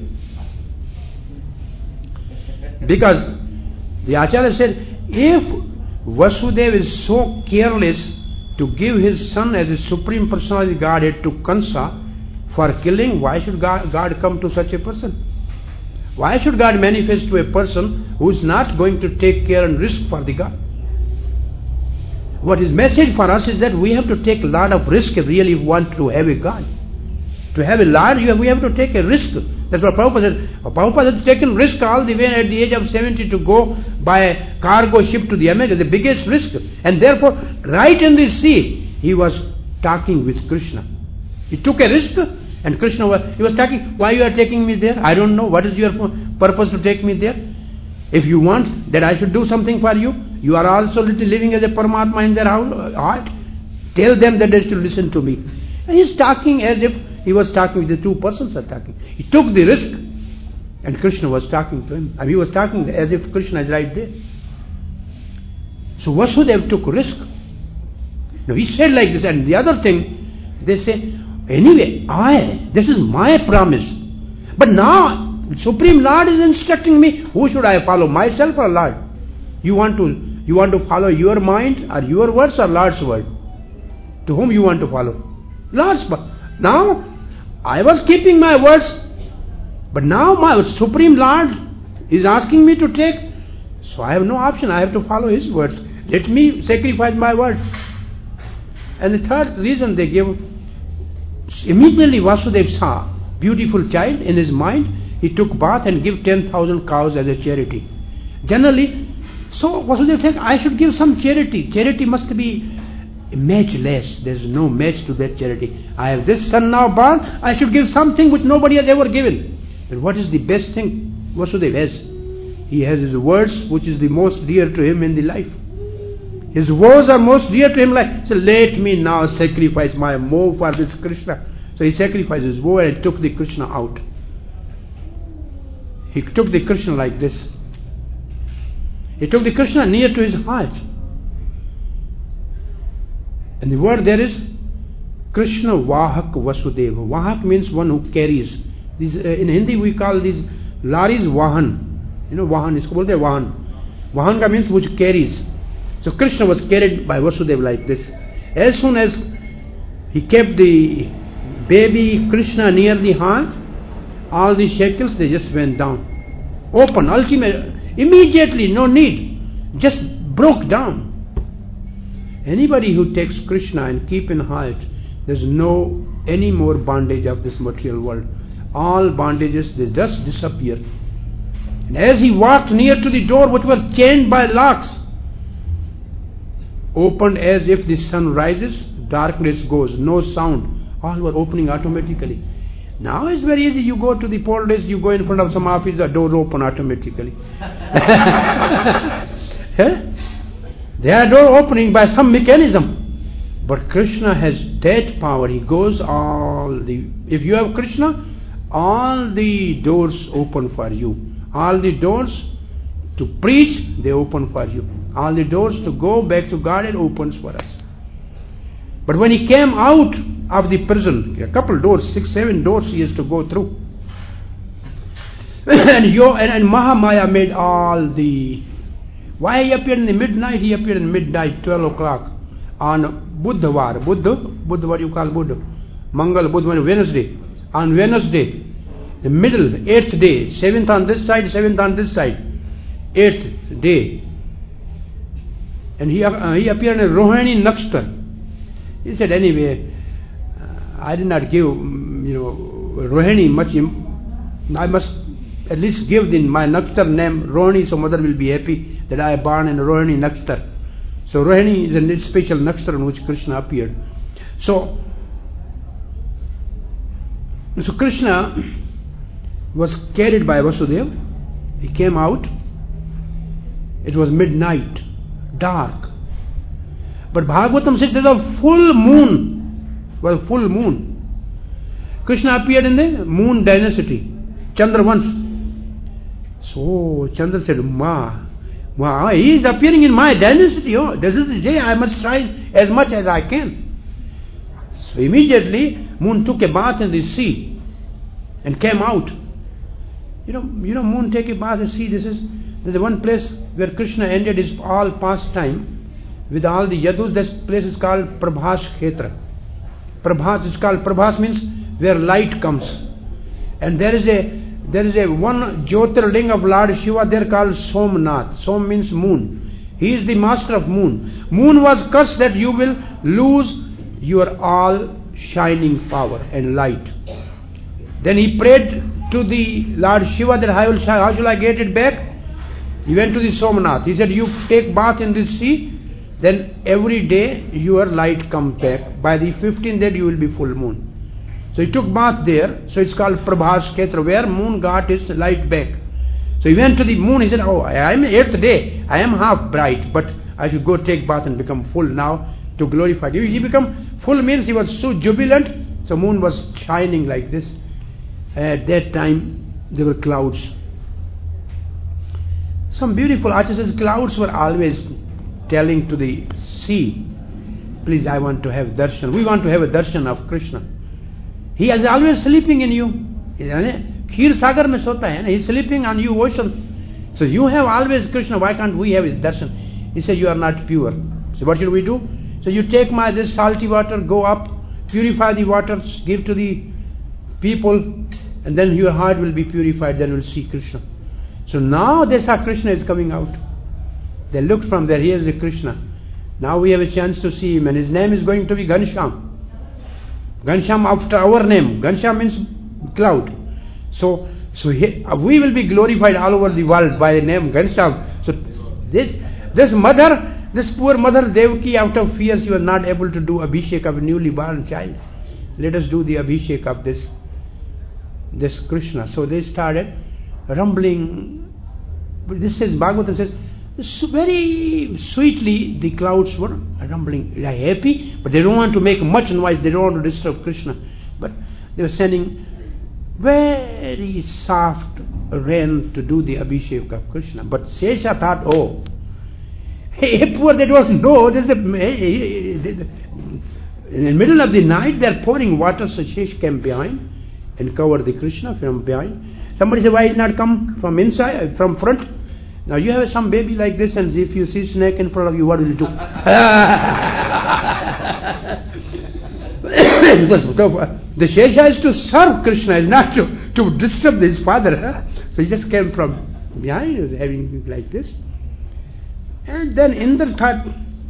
Because the Acharya said, if Vasudeva is so careless to give his son as a supreme personality Godhead to Kansa for killing, why should God, God come to such a person? Why should God manifest to a person who is not going to take care and risk for the God? What his message for us is that we have to take a lot of risk if really want to have a God. To have a Lord, you have, we have to take a risk. That's what Prabhupada said. Prabhupada has taken risk all the way at the age of seventy to go by cargo ship to the America, the biggest risk. And therefore, right in the sea, he was talking with Krishna. He took a risk, and Krishna was, he was talking, why you are taking me there? I don't know. What is your purpose to take me there? If you want that I should do something for you, you are also living as a Paramatma in their heart. Tell them that they should listen to me. And he is talking as if he was talking, the two persons are talking. He took the risk, and Krishna was talking to him. And he was talking as if Krishna is right there. So Vasudeva took risk. Now he said like this, and the other thing, they say, anyway, I, this is my promise. But now, Supreme Lord is instructing me, who should I follow, myself or Lord? You want to, you want to follow your mind or your words or Lord's word? To whom you want to follow? Lord's word. Now, I was keeping my words, but now my Supreme Lord is asking me to take, so I have no option, I have to follow His words. Let me sacrifice my word. And the third reason they give, immediately Vasudeva saw beautiful child in his mind, he took bath and gave ten thousand cows as a charity. Generally, so Vasudeva said, I should give some charity. Charity must be matchless. There is no match to that charity. I have this son now born, I should give something which nobody has ever given. And what is the best thing Vasudeva has? He has his words, which is the most dear to him in the life. His woes are most dear to him, like, so let me now sacrifice my woe for this Krishna. So he sacrificed his woe and took the Krishna out. He took the Krishna like this. He took the Krishna near to his heart. And the word there is Krishna Vahak Vasudeva. Vahak means one who carries. These, uh, in Hindi we call these laris Vahan. You know Vahan, isko bolte Vahan. Vahan ka means which carries. So Krishna was carried by Vasudeva like this. As soon as he kept the baby Krishna near the heart, all the shackles, they just went down. Open, ultimate, immediately, no need. Just broke down. Anybody who takes Krishna and keep in heart, there's no any more bondage of this material world. All bondages, they just disappear. And as he walked near to the door which was chained by locks, opened as if the sun rises, darkness goes, no sound. All were opening automatically. Now it's very easy. You go to the police, you go in front of some office, the doors open automatically. Huh? They are door opening by some mechanism. But Krishna has that power. He goes all the... If you have Krishna, all the doors open for you. All the doors to preach, they open for you. All the doors to go back to God, it opens for us. But when he came out of the prison, a couple doors, six, seven doors he has to go through. and, Yo, and, and Mahamaya made all the... Why he appeared in the midnight? He appeared in midnight, twelve o'clock on Buddhavar. Buddha, Buddha, what do you call Buddha? Mangal, Buddha, Wednesday. On Wednesday, the middle, eighth day, seventh on this side, seventh on this side, eighth day. And he, uh, he appeared in Rohini Nakshtar. He said, anyway, uh, I did not give, you know, Rohini much, im- I must at least give the, my Nakshtar name Rohini, so mother will be happy that I am born in Rohini Nakshtar. So Rohini is a special Nakshtar in which Krishna appeared. So, so Krishna was carried by Vasudeva. He came out. It was midnight, dark. But Bhagavatam said there was a full moon. Was full moon. Krishna appeared in the moon dynasty. Chandra once. So Chandra said, Ma, Ma, he is appearing in my dynasty. Oh, this is the day I must try as much as I can. So immediately moon took a bath in the sea and came out. You know, you know, moon take a bath in the sea. This is this is one place where Krishna ended his all pastime with all the yadus. This place is called Prabhas Khetra. Prabhas is called, Prabhas means where light comes. And there is a there is a one Jyotirling of Lord Shiva there called Somnath. Som means moon. He is the master of moon. Moon was cursed that you will lose your all shining power and light. Then he prayed to the Lord Shiva that how, will, how shall I get it back? He went to the Somnath. He said, you take bath in this sea, then every day your light comes back. By the fifteenth day you will be full moon. So he took bath there. So it's called Prabhas Ketra, where moon got its light back. So he went to the moon. He said, oh, I am eighth day. I am half bright, but I should go take bath and become full now to glorify you. He become full means he was so jubilant. So moon was shining like this. At that time there were clouds. Some beautiful artists, clouds were always telling to the sea, please, I want to have darshan. We want to have a darshan of Krishna. He is always sleeping in you. Kheer Sagar mein sota hai. He is sleeping on you ocean. So you have always Krishna. Why can't we have his darshan? He said, you are not pure. So what should we do? So you take my this salty water, go up, purify the waters, give to the people, and then your heart will be purified. Then you will see Krishna. So now they saw Krishna is coming out. They looked from there. Here is the Krishna. Now we have a chance to see him, and his name is going to be Ghanshyam. Ghanshyam after our name. Ghanshyam means cloud. So, so he, we will be glorified all over the world by the name Ghanshyam. So this this mother, this poor mother Devaki, out of fear, she was not able to do abhishek of a newly born child. Let us do the abhishek of this this Krishna. So they started rumbling. This says, Bhagavatam says, So very sweetly the clouds were rumbling. They are happy, but they don't want to make much noise. They don't want to disturb Krishna. But they were sending very soft rain to do the Abhishek of Krishna. But Shesha thought, oh, hey, poor, they don't know. There's a, in the middle of the night, they are pouring water. So Shesha came behind and covered the Krishna from behind. Somebody said, why is not come from inside, from front? Now you have some baby like this, and if you see snake in front of you, what will you do? The Shesha is to serve Krishna, is not to, to disturb his father. Huh? So he just came from behind, he was having like this. And then Indra thought,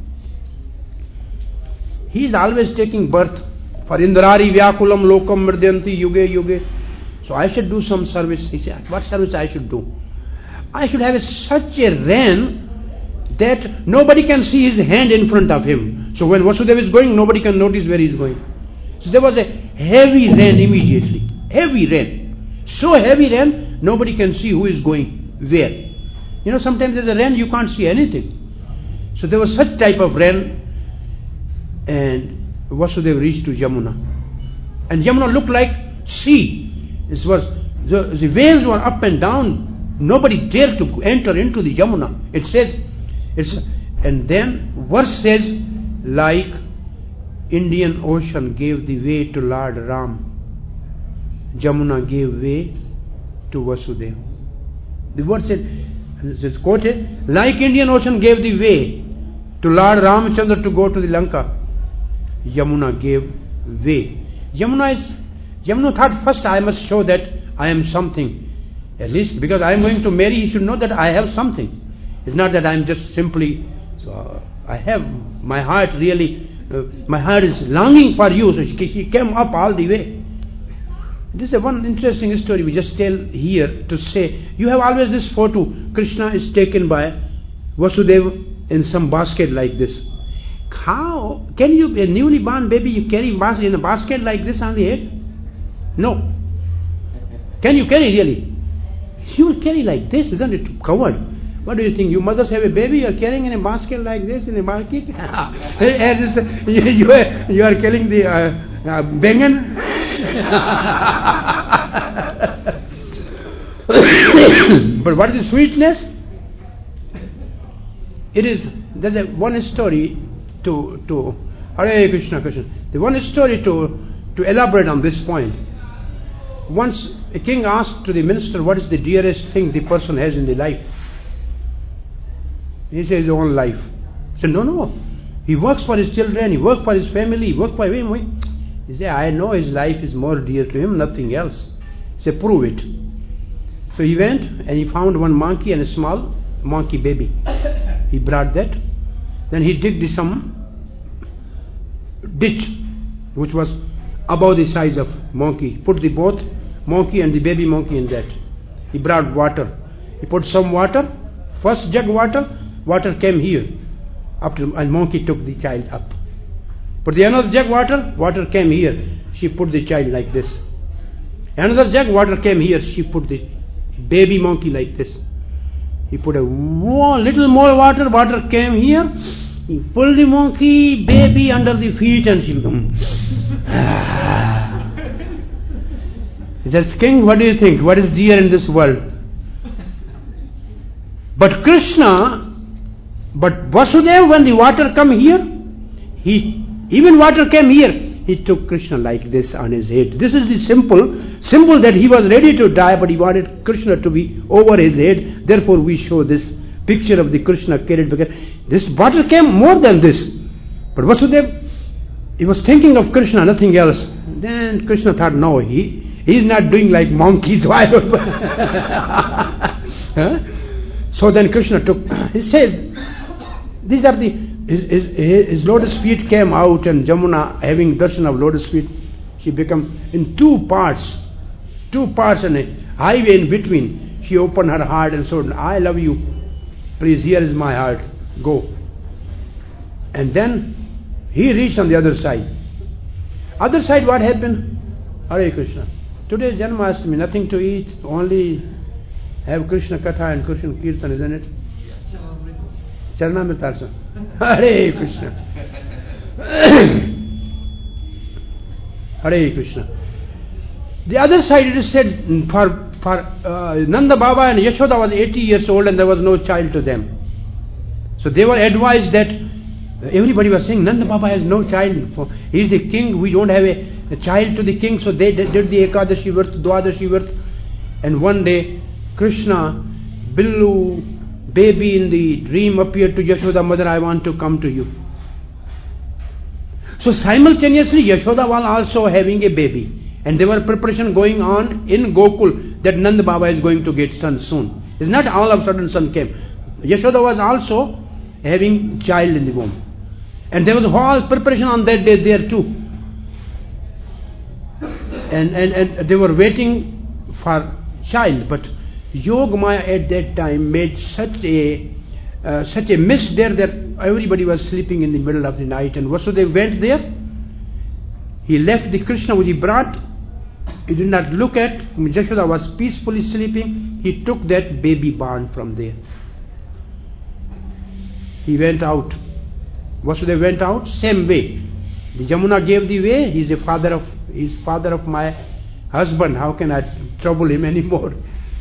he is always taking birth. For Indrari Vyakulam Lokam Mridyanti Yuge Yuge. So I should do some service. He said, what service I should do? I should have a, such a rain that nobody can see his hand in front of him. So when Vasudeva is going, nobody can notice where he is going. So there was a heavy rain immediately. Heavy rain. So heavy rain, nobody can see who is going where. You know, sometimes there's a rain, you can't see anything. So there was such type of rain, and Vasudeva reached to Yamuna. And Yamuna looked like sea. This was, the, the waves were up and down. Nobody dared to enter into the Yamuna. It says, it's, and then verse says, like Indian Ocean gave the way to Lord Ram, Yamuna gave way to Vasudeva. The word said, it's quoted, like Indian Ocean gave the way to Lord Ramchandra to go to the Lanka, Yamuna gave way. Yamuna is, Yamuna thought, first I must show that I am something. At least because I am going to marry, he should know that I have something. It's not that I am just simply, so uh, I have, my heart really, uh, my heart is longing for you. So she, she came up all the way. This is a one interesting story we just tell here to say, you have always this photo, Krishna is taken by Vasudeva in some basket like this. How can you, a newly born baby, you carry in a basket like this on the head? No. Can you carry really? You will carry like this, isn't it? Covered. What do you think? You mothers have a baby, you are carrying in a basket like this, in a basket? you, you, are, you are carrying the uh, uh, bengan? But what is the sweetness? It is, there's a one story to, to Hare Krishna, Krishna. The one story to, to elaborate on this point. Once a king asked to the minister, what is the dearest thing the person has in the life? He says his own life. He said, no, no. He works for his children, he works for his family, he works for him. He said, I know his life is more dear to him, nothing else. He said, prove it. So he went and he found one monkey and a small monkey baby. He brought that. Then he digged some ditch, which was about the size of monkey. Put the both monkey and the baby monkey in that. He brought water. He put some water. First jug water, water came here. After, and monkey took the child up. Put the another jug water, water came here. She put the child like this. Another jug water came here. She put the baby monkey like this. He put a more, little more water, water came here. He pulled the monkey, baby under the feet, and she became. He says, King, what do you think? What is dear in this world? But Krishna, but Vasudeva, when the water come here, he, even water came here, he took Krishna like this on his head. This is the simple, symbol that he was ready to die, but he wanted Krishna to be over his head. Therefore we show this picture of the Krishna carried, because this water came more than this. But Vasudeva, he was thinking of Krishna, nothing else. Then Krishna thought, no, he, he is not doing like monkeys. Why? Huh? So then Krishna took, he said, these are the, his, his, his lotus feet came out, and Jamuna, having darshan of lotus feet, she became in two parts, two parts and a highway in between. She opened her heart and said, I love you. Please, here is my heart. Go. And then he reached on the other side. Other side, what happened? Hare Krishna. Today is Janmashtami, nothing to eat, only have Krishna Katha and Krishna Kirtan, isn't it? Charna mein tarsa. Hare Krishna. Hare Krishna. The other side it is said for, for uh, Nanda Baba and Yashoda was eighty years old and there was no child to them. So they were advised that everybody was saying Nanda Baba has no child. For, he is a king, we don't have a, a child to the king. So they did, did the Ekadashi Vrt, Dwadashi Vrt. And one day Krishna, Billu, baby in the dream appeared to Yashoda, mother, I want to come to you. So simultaneously Yashoda was also having a baby. And there were preparation going on in Gokul that Nanda Baba is going to get son soon. It's not all of a sudden son came. Yashoda was also having child in the womb. And there was whole preparation on that day there too. And, and, and they were waiting for child. But Yogamaya at that time made such a uh, such a mess there that everybody was sleeping in the middle of the night. And Vasudeva went there. He left the Krishna which he brought. He did not look at. Yashoda was peacefully sleeping. He took that baby born from there. He went out. Vasudeva went out, same way. The Jamuna gave the way. He is the father of, he is father of my husband. How can I trouble him anymore?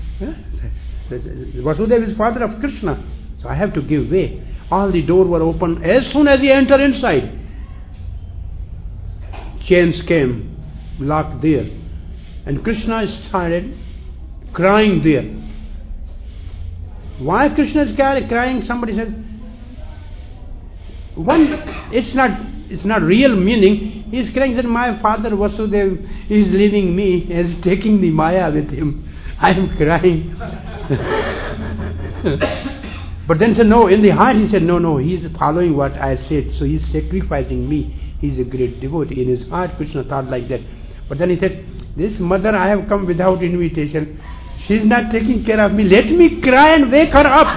Vasudeva is father of Krishna. So I have to give way. All the doors were open. As soon as he entered inside, chains came, locked there. And Krishna started crying there. Why Krishna is crying? Somebody said, one, it's not, it's not real meaning. He is crying that my father Vasudeva is leaving me, is taking the Maya with him. I am crying. But then said, no, in the heart he said, no, no, he is following what I said, so he is sacrificing me. He is a great devotee. In his heart, Krishna thought like that. But then he said, this mother I have come without invitation. She is not taking care of me. Let me cry and wake her up.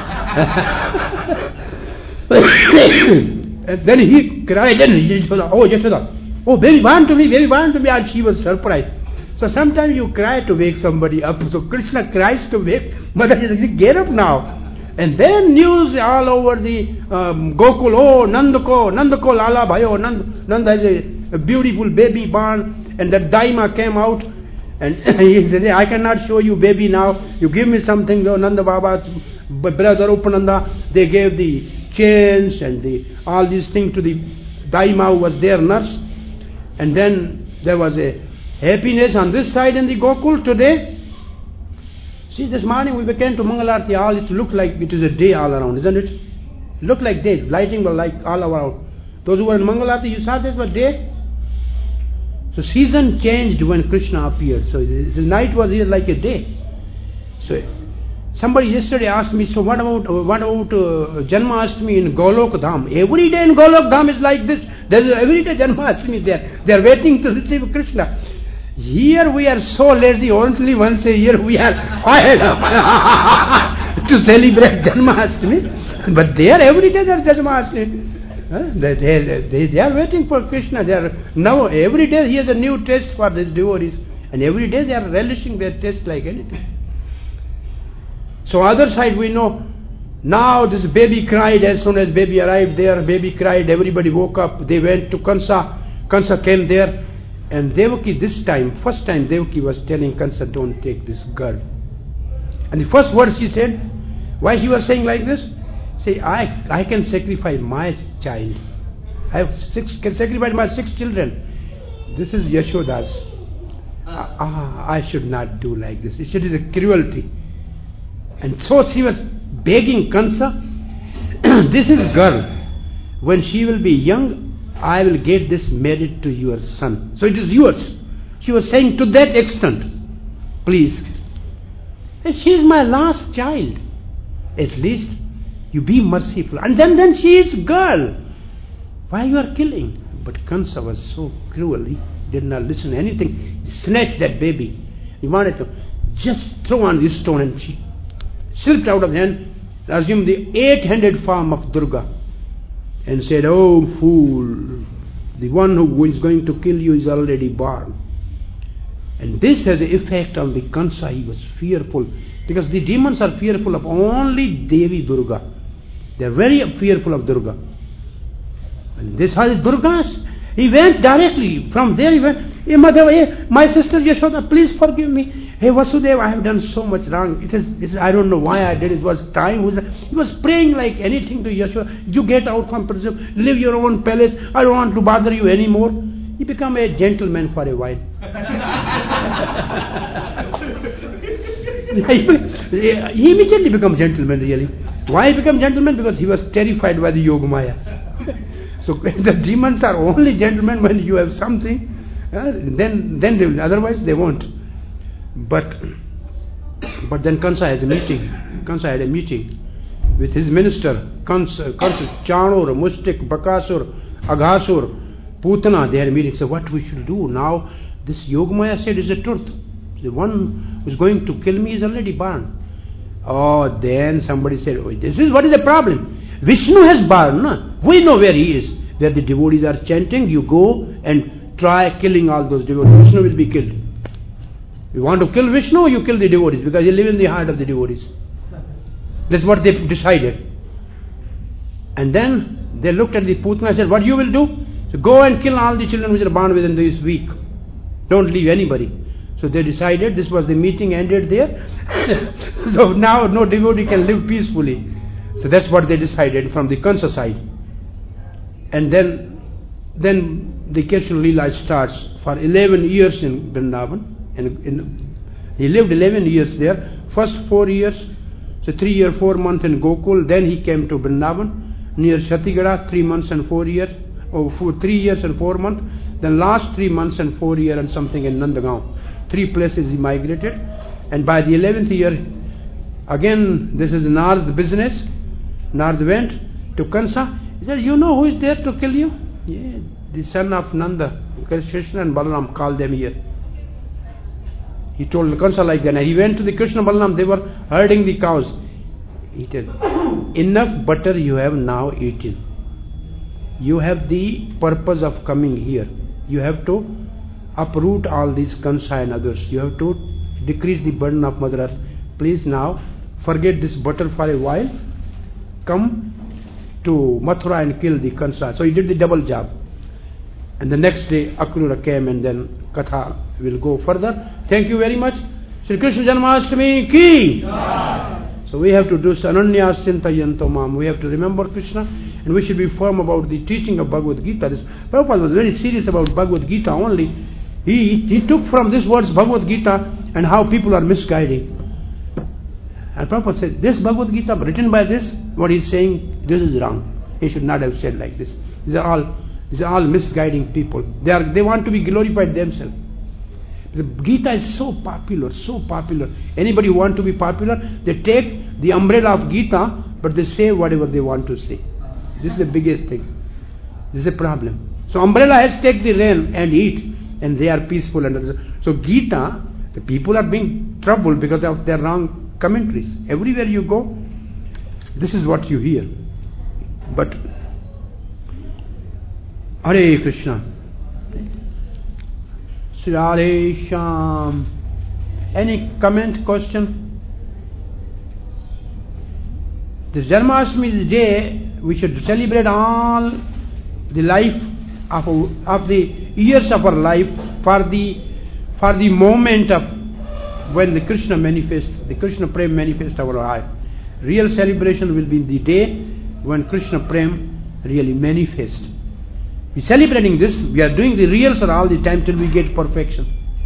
And then he cried and he said, oh Yashoda, oh baby born to me, baby born to me. And she was surprised. So sometimes you cry to wake somebody up. So Krishna cries to wake mother. He said, get up now. And then news all over the um, Gokul, oh Nandako, Nandako Lala Bhayo, Nand, Nanda is a, a beautiful baby born. And that Daima came out and he said, I cannot show you baby now. You give me something. Oh, Nanda Baba's brother Upananda, they gave the chains and the all these things to the Daima who was their nurse. And then there was a happiness on this side in the Gokul today. See, this morning we began to Mangalarti, all it looked like it is a day all around, isn't it? It looked like day, lighting was like all around. Those who were in Mangalarti, you saw this was day. So season changed when Krishna appeared. So the night was here like a day. So somebody yesterday asked me, so what about what about uh, Janmashtami in Golok Dham? Every day in Golok Dham is like this. There is every day Janmashtami there. They are waiting to receive Krishna. Here we are so lazy, only once a year we are fired up to celebrate Janmashtami. But there every day there is Janmashtami. Huh? They, they, they, they are waiting for Krishna. They are now every day he has a new taste for these devotees. And every day they are relishing their taste like anything. So other side we know, now this baby cried as soon as baby arrived there, baby cried, everybody woke up, they went to Kansa, Kansa came there, and Devaki this time, first time Devaki was telling Kansa, don't take this girl. And the first words she said, why she was saying like this? Say, I, I can sacrifice my child. I have six, can sacrifice my six children. This is Yashoda's. Ah, ah, I should not do like this. It is a cruelty. And so she was begging Kansa, this is girl. When she will be young, I will get this married to your son. So it is yours. She was saying to that extent, please. And she is my last child. At least you be merciful. And then, then she is girl. Why you are killing? But Kansa was so cruel. He did not listen to anything. He snatched that baby. He wanted to just throw on this stone, and she slipped out of hand, assumed the eight-handed form of Durga, and said, oh fool, the one who is going to kill you is already born. And this has an effect on the Kansa. He was fearful, because the demons are fearful of only Devi Durga. They are very fearful of Durga. And this are the Durgas. He went directly. From there he went, hey Madhava, hey, my sister Yashoda, please forgive me. Hey Vasudeva, I have done so much wrong. It is, it is I don't know why I did it. It was time. It was, he was praying like anything to Yashoda. You get out from prison, live your own palace. I don't want to bother you anymore. He became a gentleman for a while. He immediately became gentleman, really. Why he became gentleman? Because he was terrified by the Yogamaya. So the demons are only gentlemen when you have something, uh, then then they will, otherwise they won't. But but then Kansa has a meeting. Kansa had a meeting with his minister, Kansa, Kansa Chanur, Mustik, Bakasur, Aghasur, Putana. They had a meeting. So what we should do now? This Yogamaya said is the truth. The one who is going to kill me is already born. Oh, then somebody said, oh, this is what is the problem. Vishnu has born. No? We know where he is. Where the devotees are chanting, you go and try killing all those devotees. Vishnu will be killed. You want to kill Vishnu, you kill the devotees, because you live in the heart of the devotees. That's what they decided. And then they looked at the Putana and said, what you will do? So go and kill all the children which are born within this week. Don't leave anybody. So they decided, this was the meeting, ended there. So now no devotee can live peacefully. So that's what they decided from the Kansa side. And then then the Krishna Leela starts for eleven years in Vrindavan. And in, he lived eleven years there. First four years, so three years, four months in Gokul. Then he came to Vrindavan near Shatigara, three months and four years. Oh, four, three years and four months. Then last three months and four years and something in Nandagaon. Three places he migrated. And by the eleventh year, again, this is Nard's business. Nard went to Kansa. He said, you know who is there to kill you? Yeah, the son of Nanda. Krishna and Balaram called them here. He told Kansa like that. And he went to the Krishna Balaram. They were herding the cows. He said, enough butter you have now eaten. You have the purpose of coming here. You have to uproot all these Kansa and others. You have to decrease the burden of Mother Earth. Please now forget this butter for a while. Come to Mathura and kill the Kansa. So he did the double job. And the next day Akrura came, and then Katha will go further. Thank you very much. Shri Krishna Janmashtami ki. So we have to do Sananyas Chintayanto Mam. We have to remember Krishna, and we should be firm about the teaching of Bhagavad Gita. This Prabhupada was very serious about Bhagavad Gita only. He, he took from these words Bhagavad Gita and how people are misguiding. And Prabhupada said, this Bhagavad Gita written by this, what he is saying, this is wrong. He should not have said like this. These are all, these are all misguiding people. They are, they want to be glorified themselves. The Gita is so popular, so popular. Anybody who want to be popular, they take the umbrella of Gita, but they say whatever they want to say. This is the biggest thing. This is a problem. So umbrella has to take the rain and eat, and they are peaceful. And so Gita, the people are being troubled because of their wrong commentaries. Everywhere you go, this is what you hear. But Hare Krishna. Sri Hare Sham. Any comment, question? The Janmashtami is the day we should celebrate all the life of, of the years of our life for the for the moment of when the Krishna manifests, the Krishna Prem manifests our life. Real celebration will be the day when Krishna Prem really manifests. We are celebrating this, we are doing the rehearsal all the time till we get perfection.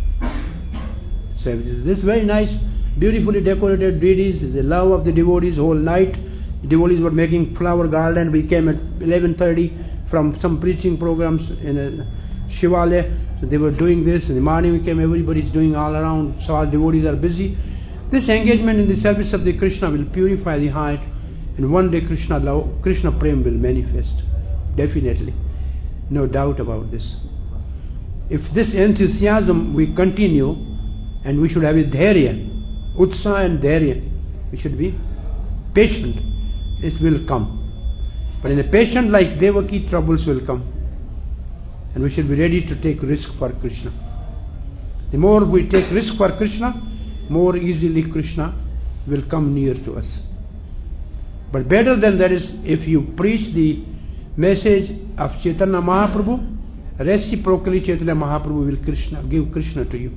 So this is very nice, beautifully decorated deities, is the love of the devotees whole night. The devotees were making flower garland. We came at eleven thirty from some preaching programs in a Shivalaya. So they were doing this. In the morning we came, everybody is doing all around. So our devotees are busy. This engagement in the service of the Krishna will purify the heart, and one day Krishna love, Krishna Prem will manifest. Definitely. No doubt about this. If this enthusiasm we continue, and we should have a dharya, utsaha and dharya, we should be patient. It will come. But in a patient like Devaki, troubles will come. And we should be ready to take risk for Krishna. The more we take risk for Krishna, more easily Krishna will come near to us. But better than that is if you preach the message of Chaitanya Mahaprabhu, reciprocally Chaitanya Mahaprabhu will Krishna, give Krishna to you.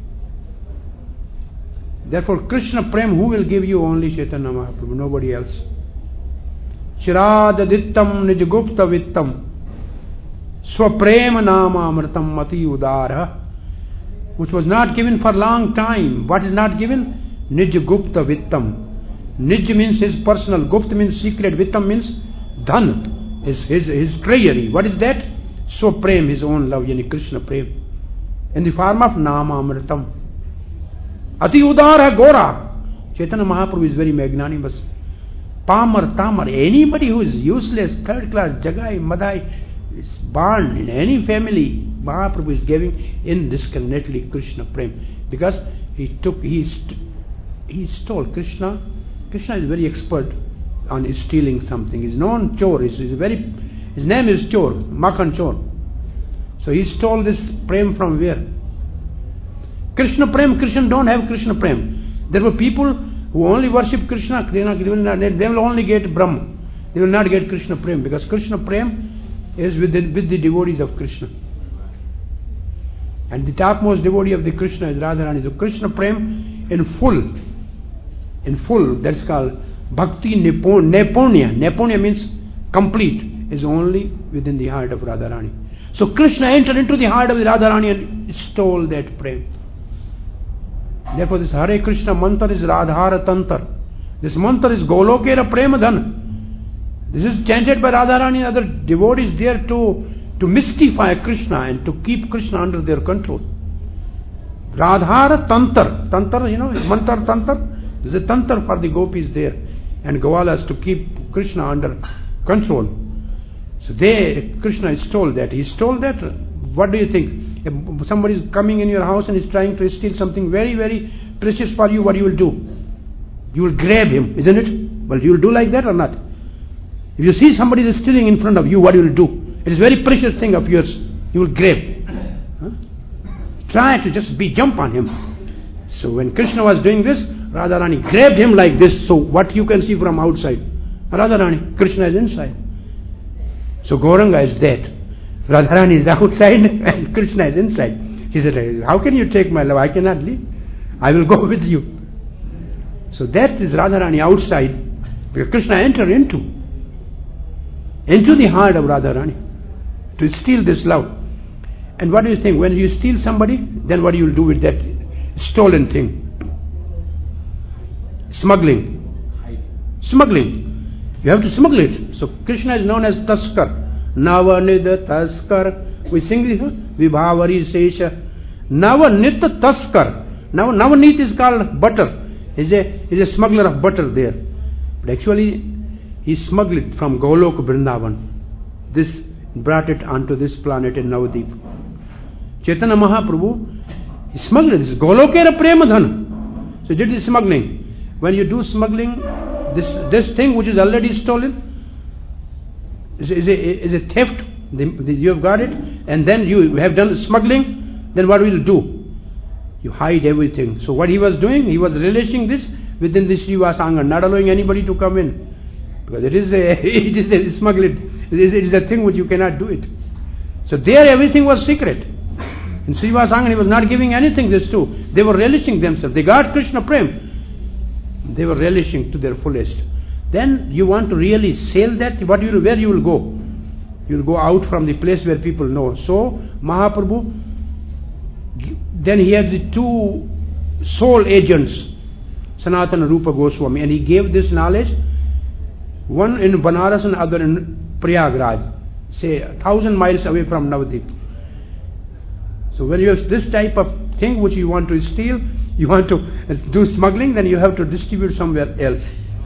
Therefore Krishna Prem, who will give you? Only Chaitanya Mahaprabhu, nobody else. Chiradadittam nijgupta vittam swaprema nama amritam mati udara, which was not given for long time. What is not given? Nijgupta vittam. Nij means his personal, Gupta means secret, Vittam means dhan, his, his, his treasury. What is that? So prem, his own love, yani Krishna prem, in the form of Nama Amritam. Ati Udara Gora. Chaitanya Mahaprabhu is very magnanimous. Pamar, Tamar, anybody who is useless, third class, Jagai, Madai, is born in any family, Mahaprabhu is giving indiscriminately Krishna prem. Because he took, he, st- he stole Krishna. Krishna is very expert on stealing something. He's known Chor. He's, he's very, his name is Chor, Makhan Chor. So he stole this prem from where? Krishna prem. Krishna don't have Krishna prem. There were people who only worship Krishna. They will only get Brahma. They will not get Krishna prem, because Krishna prem is with the, with the devotees of Krishna. And the topmost devotee of the Krishna is Radharani. So Krishna prem in full. In full, that's called Bhakti Neponya. Neponya means complete, is only within the heart of Radharani. So Krishna entered into the heart of the Radharani and stole that prem. Therefore this Hare Krishna mantra is Radhara Tantar. This mantra is Golokera Premadhan. This is chanted by Radharani and other devotees there to, to mystify Krishna and to keep Krishna under their control. Radhara Tantar. Tantar, you know, mantra Tantar. There is a tantar for the gopis there and Gowalas to keep Krishna under control. So they, Krishna stole that. He stole that. What do you think? If somebody is coming in your house and is trying to steal something very, very precious for you, what you will do? You will grab him, isn't it? Well, you will do like that or not? If you see somebody is stealing in front of you, what you will do? It is a very precious thing of yours. You will grab. Huh? Try to just be jump on him. So when Krishna was doing this, Radharani grabbed him like this, so what you can see from outside, Radharani, Krishna is inside. So Gauranga is that. Radharani is outside and Krishna is inside. He said, how can you take my love? I cannot leave. I will go with you. So that is Radharani outside, because Krishna entered into, into the heart of Radharani to steal this love. And what do you think? When you steal somebody, then what do you do with that stolen thing? Smuggling. Smuggling. You have to smuggle it. So Krishna is known as Taskar. Navanida Taskar. We sing this, Vibhavari Sesha. Navanita Taskar. Now Navanit is called butter. He's a, he's a smuggler of butter there. But actually he smuggled it from Golok Vrindavan. This brought it onto this planet in Navadip. Chaitanya Mahaprabhu, he smuggled this. Golokera Premadhan. So he did the smuggling. When you do smuggling, this this thing which is already stolen is, is, a, is a theft. The, the, you have got it, and then you have done smuggling. Then what will you do? You hide everything. So what he was doing, he was relishing this within the Srivas Angan, not allowing anybody to come in, because it is a it is a smuggling. It is, it is a thing which you cannot do it. So there everything was secret. In Srivas Angan he was not giving anything this too. They were relishing themselves. They got Krishna Prem. They were relishing to their fullest. Then you want to really sell that, what you will, where you will go? You will go out from the place where people know. So Mahaprabhu, then he had the two sole agents, Sanatana Rupa Goswami, and he gave this knowledge, one in Banaras and other in Prayagraj, say a thousand miles away from Navadip. So when you have this type of thing which you want to steal, you want to do smuggling, then you have to distribute somewhere else.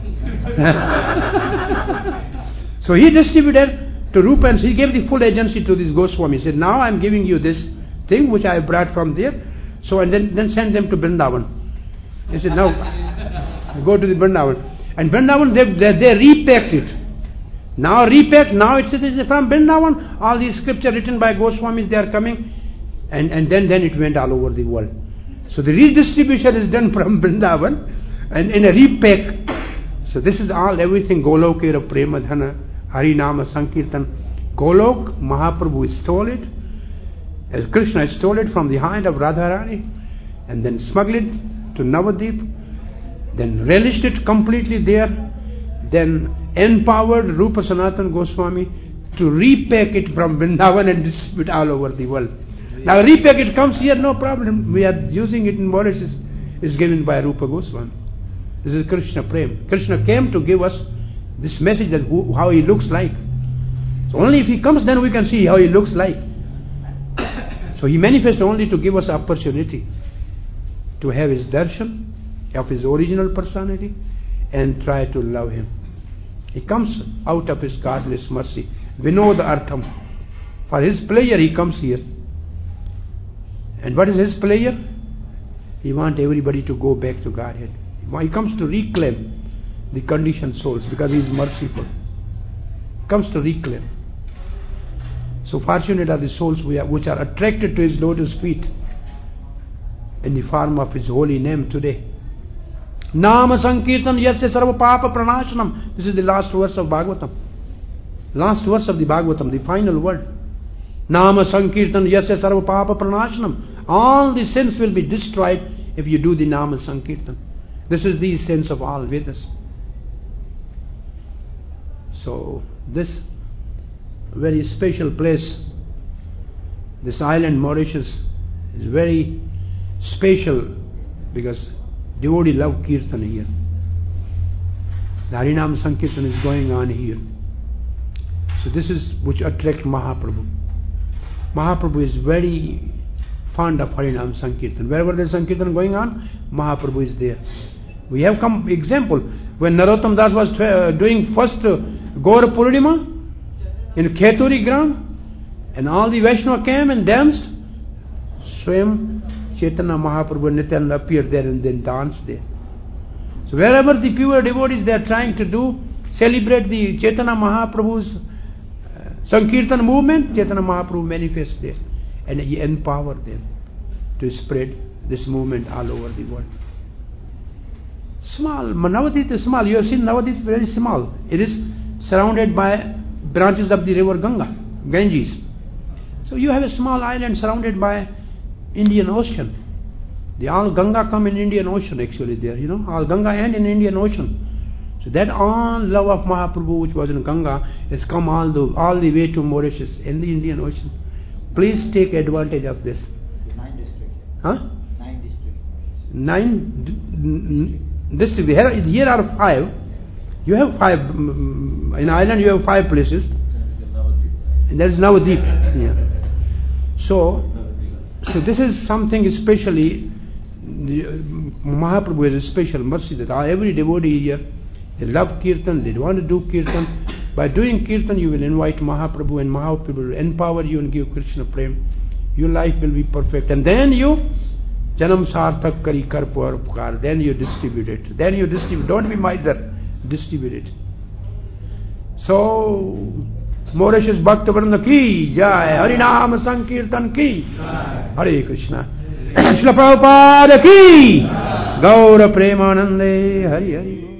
So he distributed to Rupa and he gave the full agency to this Goswami. He said, now I am giving you this thing which I have brought from there. So and then, then send them to Vrindavan. He said, now go to the Vrindavan. And Vrindavan, they, they, they repacked it. Now repacked, now it is from Vrindavan. All these scriptures written by Goswamis, they are coming. And, and then, then it went all over the world. So the redistribution is done from Vrindavan and in a repack. So this is all, everything, Golokera Premadhana, Harinama Sankirtan. Golok, Mahaprabhu stole it, as Krishna stole it from the hand of Radharani, and then smuggled it to Navadip, then relished it completely there, then empowered Rupa Sanatana Goswami to repack it from Vrindavan and distribute all over the world. Now repack it comes here, no problem. We are using it in Mauritius. Is given by Rupa Goswami. This is Krishna Prem. Krishna came to give us this message that who, how he looks like. So only if he comes, then we can see how he looks like. So he manifests only to give us opportunity to have his darshan of his original personality and try to love him. He comes out of his causeless mercy. Vinod Artham. For his pleasure he comes here. And what is his pleasure? He wants everybody to go back to Godhead. He comes to reclaim the conditioned souls because he is merciful. He comes to reclaim. So fortunate are the souls which are attracted to his lotus feet in the form of his holy name today. Nama Sankirtan Yasya Sarva Papa Pranashanam. This is the last verse of Bhagavatam. Last verse of the Bhagavatam, the final word. Nama Sankirtan Yasya Sarva Papa Pranashanam. All the sins will be destroyed if you do the Nama Sankirtan. This is the essence of all Vedas. So, this very special place, this island Mauritius, is very special because devotee love Kirtan here. The Harinam Sankirtan is going on here. So this is which attracts Mahaprabhu. Mahaprabhu is very fond of Harinam Sankirtan. Wherever there is Sankirtan going on, Mahaprabhu is there. We have come example when Narottam Das was uh, doing first uh, Gaura Purnima in Kheturi Gram, and all the Vaishnava came and danced. Swam Chaitanya Mahaprabhu and Nityananda appeared there and then danced there. So wherever the pure devotees they are trying to do, celebrate the Chaitanya Mahaprabhu's uh, Sankirtan movement, Chaitanya Mahaprabhu manifests there. And he empowered them to spread this movement all over the world. Small, Navadvip is small. You have seen Navadvip is very small. It is surrounded by branches of the river Ganga, Ganges. So you have a small island surrounded by Indian Ocean. The all Ganga come in Indian Ocean actually there, you know. All Ganga end in Indian Ocean. So that all love of Mahaprabhu which was in Ganga has come all the, all the way to Mauritius in the Indian Ocean. Please take advantage of this. Nine districts. Huh? Nine districts. Nine d- districts. Here, here are five. You have five. In Ireland you have five places. And there is Navadvip. Yeah. So, so this is something especially, the, uh, Mahaprabhu has a special mercy that every devotee here, they love Kirtan, they want to do Kirtan. By doing Kirtan, you will invite Mahaprabhu, and Mahaprabhu will empower you and give Krishna Prem. Your life will be perfect. And then you, Janam Sarthak Kari Karpur Pukar, then you distribute it. Then you distribute. Don't be miser. Distribute it. So, Mauritius Bhakta Vranda ki jai, Harinam Sankirtan ki, Hare Krishna. Srila Prabhupada ki, Gaura Premanande, Hari Hari.